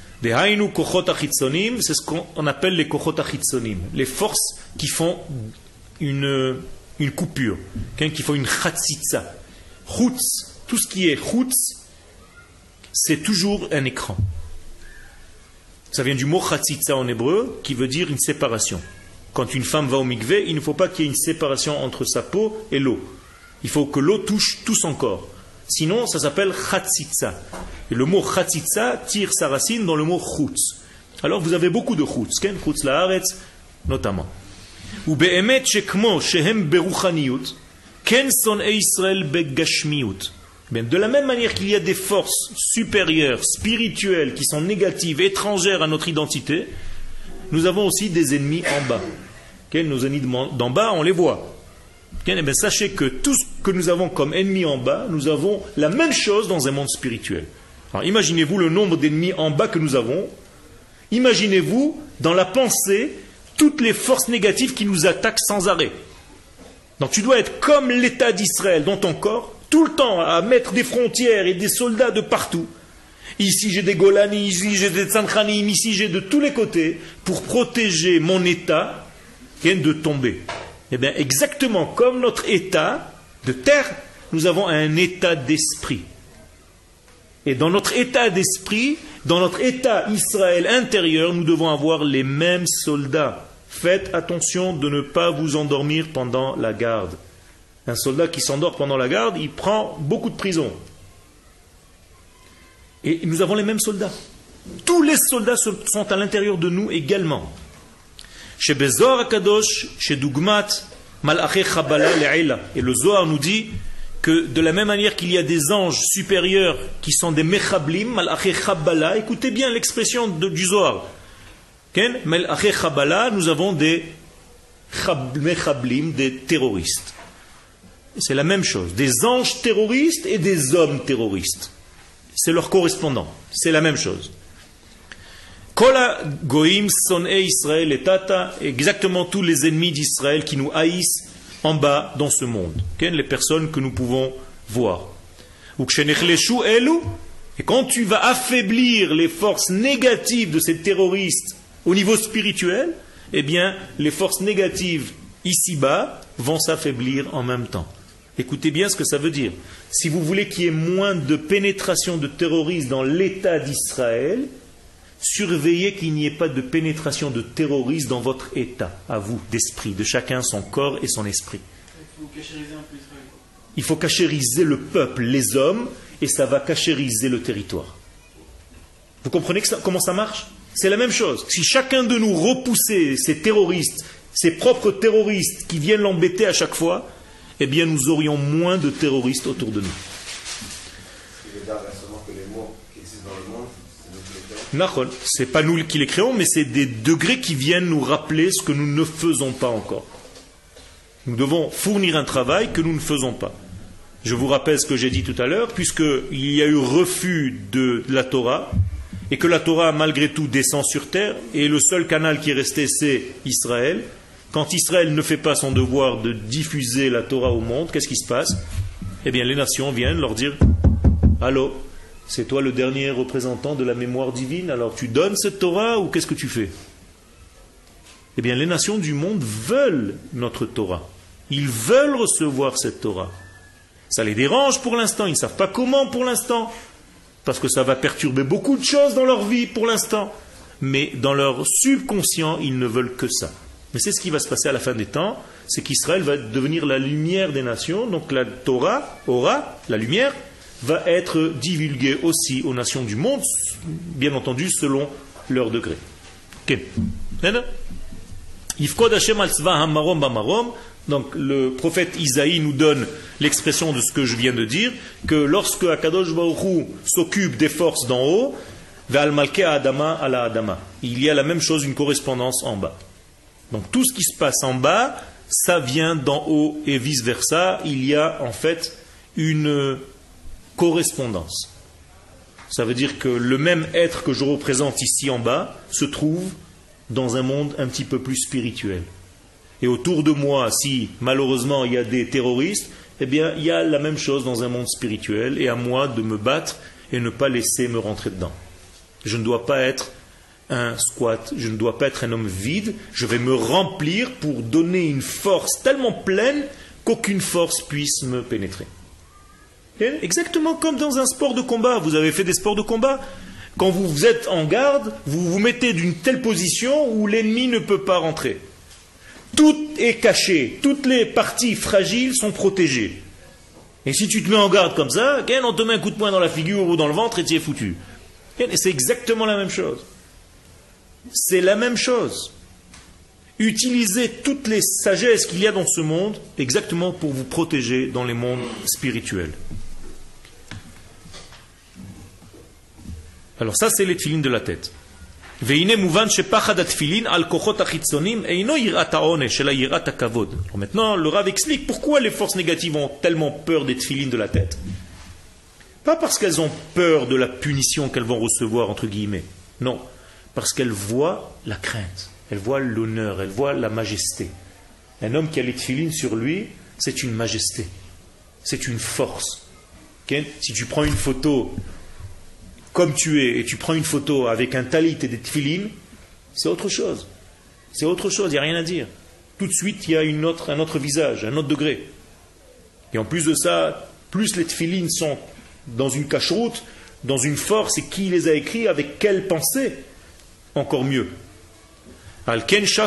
ce qu'on appelle les kochot achitzonim, les forces qui font une, une coupure, qui font une chatzitza. Chutz, tout ce qui est chutz, c'est toujours un écran. Ça vient du mot chatzitza en hébreu, qui veut dire une séparation. Quand une femme va au mikvé, il ne faut pas qu'il y ait une séparation entre sa peau et l'eau. Il faut que l'eau touche tout son corps. Sinon, ça s'appelle chatzitza. Et le mot chatzitza tire sa racine dans le mot chutz. Alors vous avez beaucoup de chutz, ken chutz laaretz notamment. Ou be'emet shekmo shehem beruchaniyut, ken son'e Israël begashmiyut. De la même manière qu'il y a des forces supérieures, spirituelles, qui sont négatives, étrangères à notre identité, nous avons aussi des ennemis en bas. Okay, nos ennemis d'en bas, on les voit. Eh bien, sachez que tout ce que nous avons comme ennemis en bas, nous avons la même chose dans un monde spirituel. Alors imaginez-vous le nombre d'ennemis en bas que nous avons. Imaginez-vous dans la pensée toutes les forces négatives qui nous attaquent sans arrêt. Donc tu dois être comme l'État d'Israël dans ton corps, tout le temps à mettre des frontières et des soldats de partout. Ici j'ai des Golani, ici j'ai des Tsantranim, ici j'ai de tous les côtés pour protéger mon État de tomber. Eh bien, exactement comme notre état de terre, nous avons un état d'esprit. Et dans notre état d'esprit, dans notre état Israël intérieur, nous devons avoir les mêmes soldats. Faites attention de ne pas vous endormir pendant la garde. Un soldat qui s'endort pendant la garde, il prend beaucoup de prison. Et nous avons les mêmes soldats. Tous les soldats sont à l'intérieur de nous également. Chez Bezor Akadosh, chez Dougmat, Malaché Chabala Le'ela. Et le Zohar nous dit que de la même manière qu'il y a des anges supérieurs qui sont des Mechablim, Malaché Chabala, écoutez bien l'expression de, du Zohar. Malaché Chabala, nous avons des Mechablim, des terroristes. C'est la même chose. Des anges terroristes et des hommes terroristes. C'est leur correspondant. C'est la même chose. Kola Goïm Son'e Israël et Tata, exactement tous les ennemis d'Israël qui nous haïssent en bas dans ce monde. Les personnes que nous pouvons voir. Et quand tu vas affaiblir les forces négatives de ces terroristes au niveau spirituel, eh bien, les forces négatives ici-bas vont s'affaiblir en même temps. Écoutez bien ce que ça veut dire. Si vous voulez qu'il y ait moins de pénétration de terroristes dans l'État d'Israël, surveillez qu'il n'y ait pas de pénétration de terroristes dans votre état, à vous, d'esprit, de chacun son corps et son esprit.
Il faut cachériser un peu Israël.
Il faut cachériser le peuple, les hommes, et ça va cachériser le territoire. Vous comprenez que ça, comment ça marche? C'est la même chose. Si chacun de nous repoussait ces terroristes, ces propres terroristes qui viennent l'embêter à chaque fois, eh bien nous aurions moins de terroristes autour de nous. C'est pas nous qui les créons, mais c'est des degrés qui viennent nous rappeler ce que nous ne faisons pas encore. Nous devons fournir un travail que nous ne faisons pas. Je vous rappelle ce que j'ai dit tout à l'heure, puisqu'il y a eu refus de la Torah, et que la Torah malgré tout descend sur terre, et le seul canal qui est resté c'est Israël. Quand Israël ne fait pas son devoir de diffuser la Torah au monde, qu'est-ce qui se passe? Eh bien les nations viennent leur dire « Allô, c'est toi le dernier représentant de la mémoire divine, alors tu donnes cette Torah ou qu'est-ce que tu fais ?» Eh bien les nations du monde veulent notre Torah. Ils veulent recevoir cette Torah. Ça les dérange pour l'instant, ils ne savent pas comment pour l'instant, parce que ça va perturber beaucoup de choses dans leur vie pour l'instant. Mais dans leur subconscient, ils ne veulent que ça. Mais c'est ce qui va se passer à la fin des temps, c'est qu'Israël va devenir la lumière des nations, donc la Torah, Ora, la lumière, va être divulguée aussi aux nations du monde, bien entendu selon leur degré. Ok. Donc le prophète Isaïe nous donne l'expression de ce que je viens de dire, que lorsque Akadosh Baruch Hu s'occupe des forces d'en haut, il y a la même chose, une correspondance en bas. Donc tout ce qui se passe en bas, ça vient d'en haut et vice-versa. Il y a en fait une correspondance. Ça veut dire que le même être que je représente ici en bas se trouve dans un monde un petit peu plus spirituel. Et autour de moi, si malheureusement il y a des terroristes, eh bien il y a la même chose dans un monde spirituel, et à moi de me battre et ne pas laisser me rentrer dedans. Je ne dois pas être un squat, je ne dois pas être un homme vide, je vais me remplir pour donner une force tellement pleine qu'aucune force puisse me pénétrer. Exactement comme dans un sport de combat. Vous avez fait des sports de combat. Quand vous êtes en garde, vous vous mettez d'une telle position où l'ennemi ne peut pas rentrer. Tout est caché, toutes les parties fragiles sont protégées. Et si tu te mets en garde comme ça, on te met un coup de poing dans la figure ou dans le ventre et tu es foutu. Et c'est exactement la même chose. C'est la même chose. Utilisez toutes les sagesses qu'il y a dans ce monde exactement pour vous protéger dans les mondes spirituels. Alors ça, c'est les tefilines de la tête. והנה מובן שפחד התפילין על כוחות החיצונים אינו יראת העונש, אלא יראת הכבוד. Maintenant, le Rav explique pourquoi les forces négatives ont tellement peur des tefilines de la tête. Pas parce qu'elles ont peur de la punition qu'elles vont recevoir, entre guillemets. Non, parce qu'elles voient la crainte, elles voient l'honneur, elles voient la majesté. Un homme qui a les tefilines sur lui, c'est une majesté, c'est une force. Okay? Si tu prends une photo comme tu es, et tu prends une photo avec un talit et des tefilines, c'est autre chose. C'est autre chose, il n'y a rien à dire. Tout de suite, il y a une autre, un autre visage, un autre degré. Et en plus de ça, plus les tefilines sont dans une cache-route, dans une force, et qui les a écrits, avec quelle pensée, encore mieux. Donc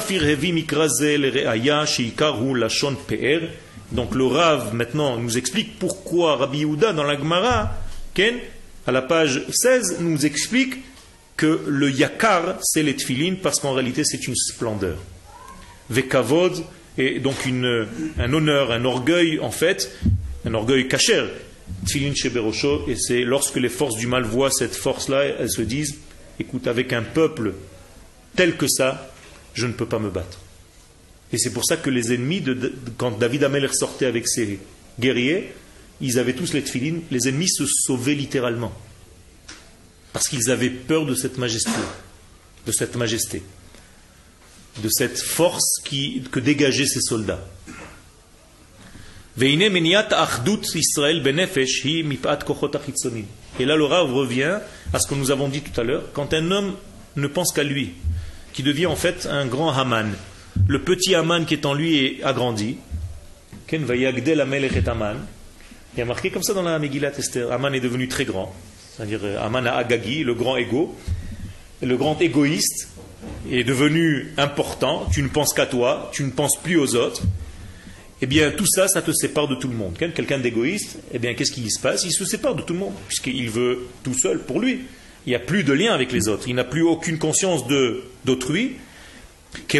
le Rav maintenant nous explique pourquoi Rabbi Yehuda dans la Gemara, à la page seize, nous explique que le yakar c'est les tefilines parce qu'en réalité c'est une splendeur. Vekavod est donc une, un honneur, un orgueil en fait, un orgueil kasher. Tefilin sheberosho, et c'est lorsque les forces du mal voient cette force-là, elles se disent, écoute, avec un peuple tel que ça, je ne peux pas me battre. Et c'est pour ça que les ennemis, de, de, quand David Amelech sortait avec ses guerriers, ils avaient tous les tefilines, les ennemis se sauvaient littéralement. Parce qu'ils avaient peur de cette majesté, de cette majesté, de cette force qui, que dégageaient ces soldats. Et là le Rav revient à ce que nous avons dit tout à l'heure, quand un homme ne pense qu'à lui, qui devient en fait un grand Haman, le petit Haman qui est en lui est agrandi. Il y a marqué comme ça dans la Megillat Esther, Haman est devenu très grand, c'est-à-dire Haman a Agagi, le grand égo, le grand égoïste est devenu important, tu ne penses qu'à toi, tu ne penses plus aux autres. Eh bien, tout ça, ça te sépare de tout le monde. Quelqu'un d'égoïste, eh bien, qu'est-ce qui se passe? Il se sépare de tout le monde, puisqu'il veut tout seul pour lui. Il n'y a plus de lien avec les autres. Il n'a plus aucune conscience de, d'autrui. Et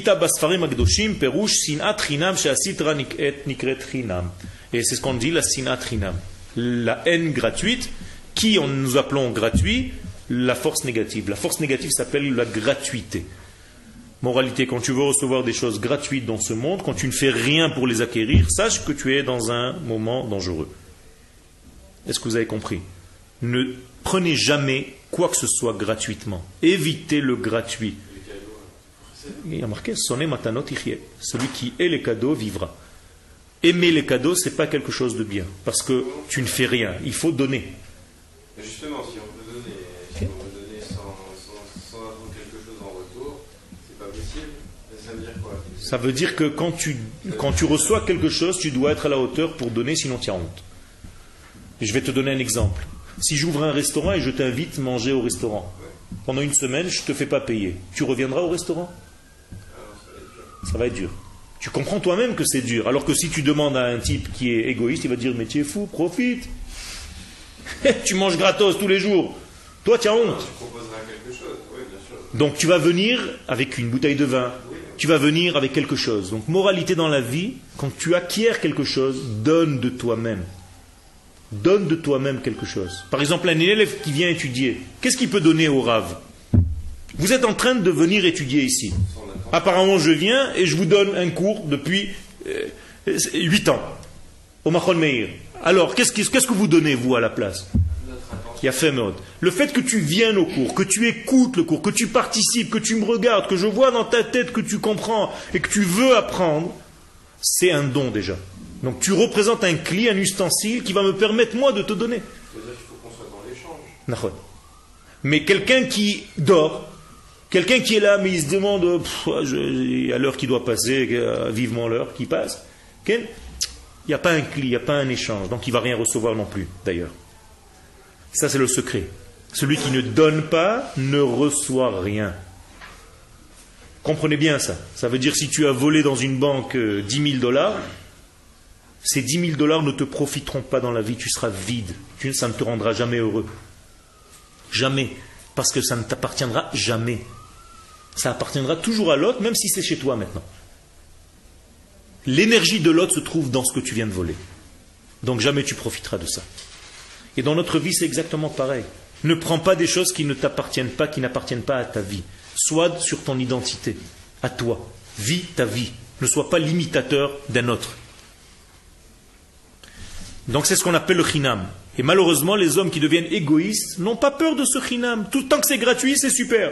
c'est ce qu'on dit, la sinat chinam. La haine gratuite, qui nous appelons gratuit, la force négative. La force négative s'appelle la gratuité. Moralité, quand tu veux recevoir des choses gratuites dans ce monde, quand tu ne fais rien pour les acquérir, sache que tu es dans un moment dangereux. Est-ce que vous avez compris? Ne prenez jamais quoi que ce soit gratuitement. Évitez le gratuit. Il y a marqué, sonne matanot ichye. Celui qui est les cadeaux vivra. Aimer les cadeaux, ce n'est pas quelque chose de bien, parce que tu ne fais rien. Il faut donner.
Justement, si on peut donner, si on peut donner sans, sans, sans avoir quelque chose en retour, c'est pas possible. Ça veut dire quoi?
Ça veut dire que quand tu, quand tu reçois quelque chose, tu dois être à la hauteur pour donner, sinon tu as honte. Je vais te donner un exemple. Si j'ouvre un restaurant et je t'invite à manger au restaurant, pendant une semaine, je ne te fais pas payer, tu reviendras au restaurant? Ça va être dur. Tu comprends toi-même que c'est dur. Alors que si tu demandes à un type qui est égoïste, il va te dire, mais tu es fou, profite. Tu manges gratos tous les jours. Toi, tu as honte.
Tu proposeras quelque chose, oui, bien sûr.
Donc tu vas venir avec une bouteille de vin. Tu vas venir avec quelque chose. Donc moralité dans la vie, quand tu acquiers quelque chose, donne de toi-même. Donne de toi-même quelque chose. Par exemple, un élève qui vient étudier, qu'est-ce qu'il peut donner au Rav? Vous êtes en train de venir étudier ici. Apparemment, je viens et je vous donne un cours depuis euh, huit ans au Machon Meir. Alors, qu'est-ce, qu'est-ce que vous donnez, vous, à la place? Il y a fait mode. Le fait que tu viennes au cours, que tu écoutes le cours, que tu participes, que tu me regardes, que je vois dans ta tête que tu comprends et que tu veux apprendre, c'est un don déjà. Donc tu représentes un cli, un ustensile qui va me permettre, moi, de te donner.
C'est-à-dire qu'il faut qu'on soit dans l'échange.
Mais quelqu'un qui dort, quelqu'un qui est là, mais il se demande, pff, je, à l'heure qui doit passer, vivement l'heure qui passe, il n'y a pas un cli, il n'y a pas un échange, donc il ne va rien recevoir non plus, d'ailleurs. Ça, c'est le secret. Celui qui ne donne pas ne reçoit rien. Comprenez bien ça. Ça veut dire si tu as volé dans une banque euh, dix mille dollars, ces dix mille dollars ne te profiteront pas dans la vie, tu seras vide. Tu, ça ne te rendra jamais heureux. Jamais. Parce que ça ne t'appartiendra jamais. Ça appartiendra toujours à l'autre, même si c'est chez toi maintenant. L'énergie de l'autre se trouve dans ce que tu viens de voler. Donc jamais tu profiteras de ça. Et dans notre vie, c'est exactement pareil. Ne prends pas des choses qui ne t'appartiennent pas, qui n'appartiennent pas à ta vie. Sois sur ton identité, à toi. Vis ta vie. Ne sois pas l'imitateur d'un autre. Donc c'est ce qu'on appelle le chinam. Et malheureusement, les hommes qui deviennent égoïstes n'ont pas peur de ce chinam. Tout le temps que c'est gratuit, c'est super.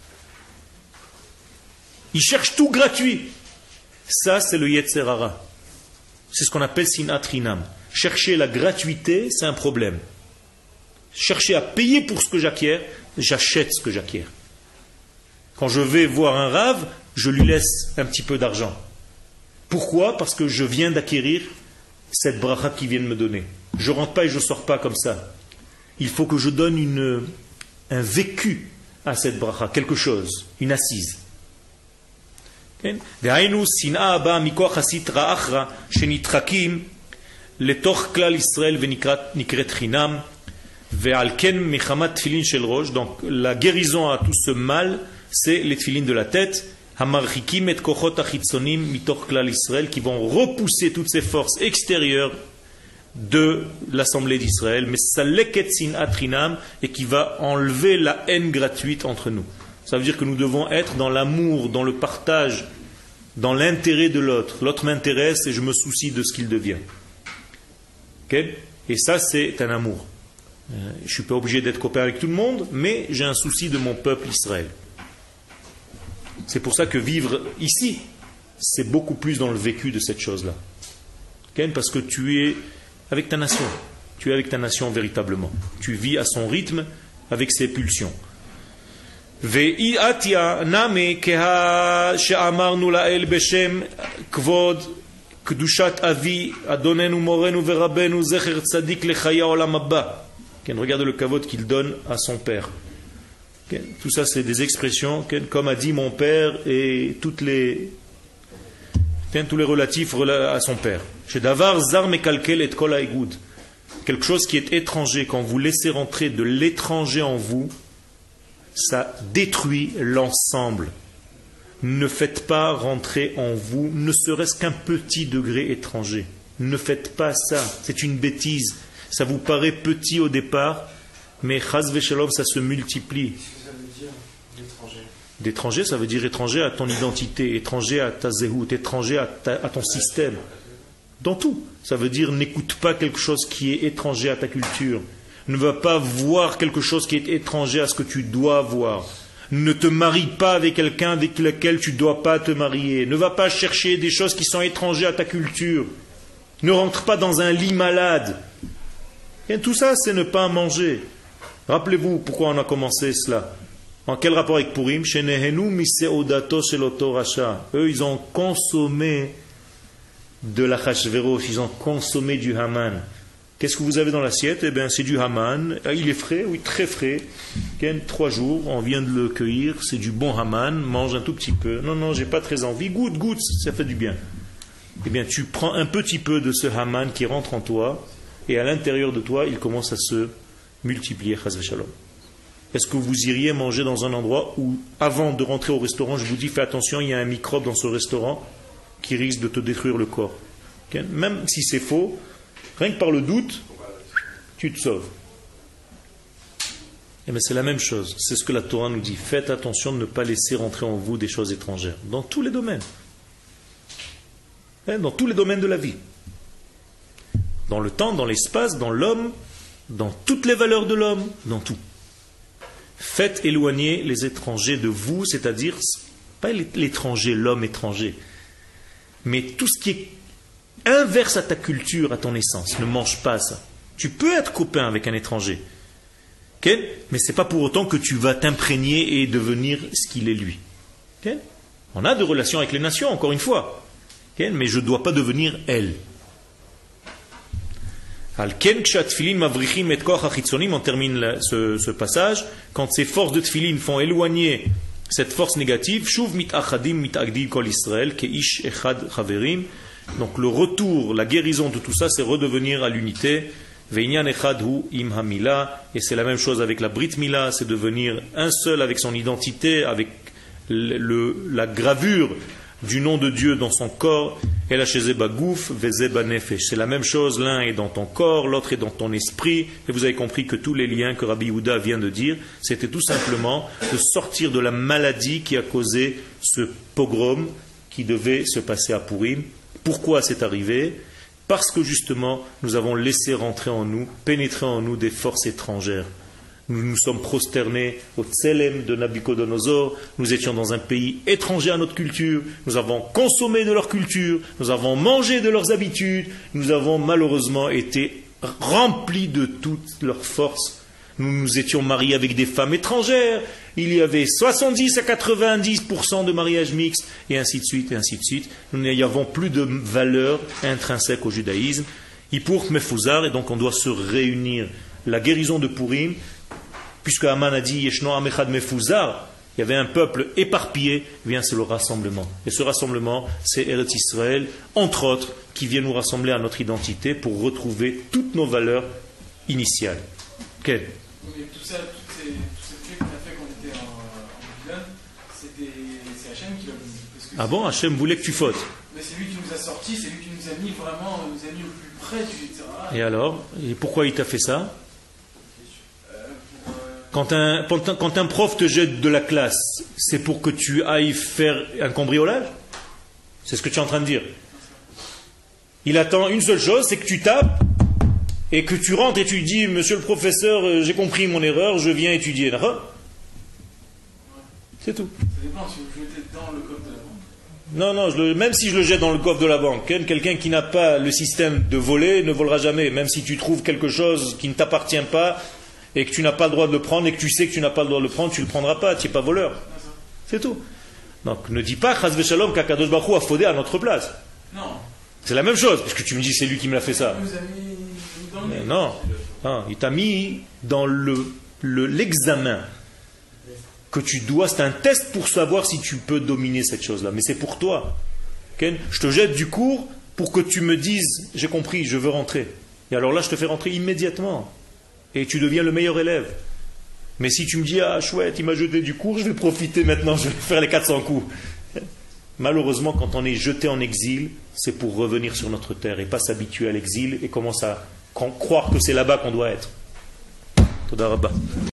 Ils cherchent tout gratuit. Ça, c'est le yetzer hara. C'est ce qu'on appelle sinat chinam. Chercher la gratuité, c'est un problème. Chercher à payer pour ce que j'acquiers, j'achète ce que j'acquiers. Quand je vais voir un rave, je lui laisse un petit peu d'argent. Pourquoi? Parce que je viens d'acquérir cette bracha qu'il vient de me donner. Je ne rentre pas et je ne sors pas comme ça. Il faut que je donne une, un vécu à cette bracha, quelque chose, une assise. דהיינו, שנאה הבאה מכוח הסטרא אחרא שנדחקים לתוך כלל ישראל ונקראת חינם, ועל כן מחמת תפילין של ראש. Donc la guérison à tout ce mal, c'est les tefilines de la tête, המרחיקים את כוחות החיצונים מתוך כלל ישראל, qui vont repousser toutes ces forces extérieures de l'assemblée d'Israël, mais saleket sinat chinam, et qui va enlever la haine gratuite entre nous. Ça veut dire que nous devons être dans l'amour, dans le partage, dans l'intérêt de l'autre. L'autre m'intéresse et je me soucie de ce qu'il devient. Okay? Et ça, c'est un amour. Euh, je ne suis pas obligé d'être copain avec tout le monde, mais j'ai un souci de mon peuple Israël. C'est pour ça que vivre ici, c'est beaucoup plus dans le vécu de cette chose-là. Okay? Parce que tu es avec ta nation. Tu es avec ta nation véritablement. Tu vis à son rythme, avec ses pulsions. ואי עתיה נמי כהה שאמרנו לאל בשם כבוד קדושת אבי אדוננו מורנו ורבנו זכר צדיק לחיי העולם הבא. כן, regarde le kavod qu'il donne à son père. כן, tout ça c'est des expressions, כן, comme a dit mon père et toutes les, כן, tous les relatifs à son père. שדבר זר מקלקל את כל האיגוד. Quelque chose qui est étranger, quand vous laissez rentrer de l'étranger en vous, ça détruit l'ensemble. Ne faites pas rentrer en vous ne serait-ce qu'un petit degré étranger. Ne faites pas ça, c'est une bêtise. Ça vous paraît petit au départ, mais chas v'shalom, ça se multiplie.
Qu'est-ce que ça veut dire, d'étranger?
D'étranger, ça veut dire étranger à ton identité, étranger à ta zéhout, étranger à, ta, à ton système. Dans tout. Ça veut dire n'écoute pas quelque chose qui est étranger à ta culture. Ne va pas voir quelque chose qui est étranger à ce que tu dois voir. Ne te marie pas avec quelqu'un avec lequel tu ne dois pas te marier. Ne va pas chercher des choses qui sont étrangères à ta culture. Ne rentre pas dans un lit malade. Et tout ça, c'est ne pas manger. Rappelez-vous pourquoi on a commencé cela. En quel rapport avec Purim? Eux, ils ont consommé de la Chashverosh, ils ont consommé du Haman. Qu'est-ce que vous avez dans l'assiette? Eh bien, c'est du Haman. Il est frais, oui, très frais. Trois jours, on vient de le cueillir. C'est du bon Haman. Mange un tout petit peu. Non, non, j'ai pas très envie. Goûte, goûte, ça fait du bien. Eh bien, tu prends un petit peu de ce Haman qui rentre en toi, et à l'intérieur de toi, il commence à se multiplier. Chas v'shalom. Est-ce que vous iriez manger dans un endroit où, avant de rentrer au restaurant, je vous dis, fais attention, il y a un microbe dans ce restaurant qui risque de te détruire le corps. Même si c'est faux, rien que par le doute, tu te sauves. Et bien c'est la même chose. C'est ce que la Torah nous dit. Faites attention de ne pas laisser rentrer en vous des choses étrangères. Dans tous les domaines. Dans tous les domaines de la vie. Dans le temps, dans l'espace, dans l'homme, dans toutes les valeurs de l'homme, dans tout. Faites éloigner les étrangers de vous, c'est-à-dire, pas l'étranger, l'homme étranger, mais tout ce qui est inverse à ta culture, à ton essence. Ne mange pas ça. Tu peux être copain avec un étranger, okay? Mais ce n'est pas pour autant que tu vas t'imprégner et devenir ce qu'il est lui. Okay? On a des relations avec les nations, encore une fois, okay? Mais je ne dois pas devenir elle. On termine ce, ce passage. Quand ces forces de tefillin font éloigner cette force négative, donc le retour, la guérison de tout ça, c'est redevenir à l'unité. Et c'est la même chose avec la Brit Mila, c'est devenir un seul avec son identité, avec le, la gravure, du nom de Dieu dans son corps. C'est la même chose, l'un est dans ton corps, l'autre est dans ton esprit. Et vous avez compris que tous les liens que Rabbi Yehuda vient de dire, c'était tout simplement de sortir de la maladie qui a causé ce pogrom qui devait se passer à Purim. Pourquoi c'est arrivé? Parce que justement, nous avons laissé rentrer en nous, pénétrer en nous des forces étrangères. Nous nous sommes prosternés au Tselem de Nabucodonosor, nous étions dans un pays étranger à notre culture, nous avons consommé de leur culture, nous avons mangé de leurs habitudes, nous avons malheureusement été remplis de toutes leurs forces. Nous nous étions mariés avec des femmes étrangères, il y avait soixante-dix à quatre-vingt-dix pour cent de mariages mixtes, et ainsi de suite, et ainsi de suite. Nous n'avons plus de valeur intrinsèque au judaïsme. Hippourk Mefouzar, et donc on doit se réunir. La guérison de Purim, puisque Haman a dit Yeshno Amechad Mefouzar, il y avait un peuple éparpillé, eh bien c'est le rassemblement. Et ce rassemblement, c'est Eretz Israël, entre autres, qui vient nous rassembler à notre identité pour retrouver toutes nos valeurs initiales. Quel?
Mais tout ça, tous ces, tous ces trucs qu'on a fait quand on était en, en Babylone, c'était, c'est Hachem qui l'a voulu.
Ah bon, Hachem voulait que tu fautes.
Mais c'est lui qui nous a sortis, c'est lui qui nous a mis vraiment, nous a mis au plus près du... et cetera.
Et alors? Et pourquoi il t'a fait ça? Quand un, quand un prof te jette de la classe, c'est pour que tu ailles faire un cambriolage? C'est ce que tu es en train de dire. Il attend une seule chose, c'est que tu tapes et que tu rentres et tu dis, monsieur le professeur, j'ai compris mon erreur, je viens étudier. C'est tout.
Ça dépend si vous le jetez dans le coffre de la banque.
Non, non, je le, même si je le jette dans le coffre de la banque, quelqu'un qui n'a pas le système de voler ne volera jamais. Même si tu trouves quelque chose qui ne t'appartient pas et que tu n'as pas le droit de le prendre et que tu sais que tu n'as pas le droit de le prendre, tu ne le prendras pas, tu n'es pas voleur. C'est tout. Donc ne dis pas Chas v'Shalom qu'Akadosh Baruch Hu a faudé à notre place.
Non.
C'est la même chose, parce que tu me dis c'est lui qui me l'a fait ça.
Il nous a mis dans le
Mais non, non, il t'a mis dans le, le, l'examen que tu dois, c'est un test pour savoir si tu peux dominer cette chose-là. Mais c'est pour toi. Okay? Je te jette du cours pour que tu me dises, j'ai compris, je veux rentrer. Et alors là, je te fais rentrer immédiatement. Et tu deviens le meilleur élève. Mais si tu me dis, ah chouette, il m'a jeté du cours, je vais profiter maintenant, je vais faire les quatre cents coups. Malheureusement, quand on est jeté en exil, c'est pour revenir sur notre terre et pas s'habituer à l'exil et commencer à croire que c'est là-bas qu'on doit être. Toda Rabba.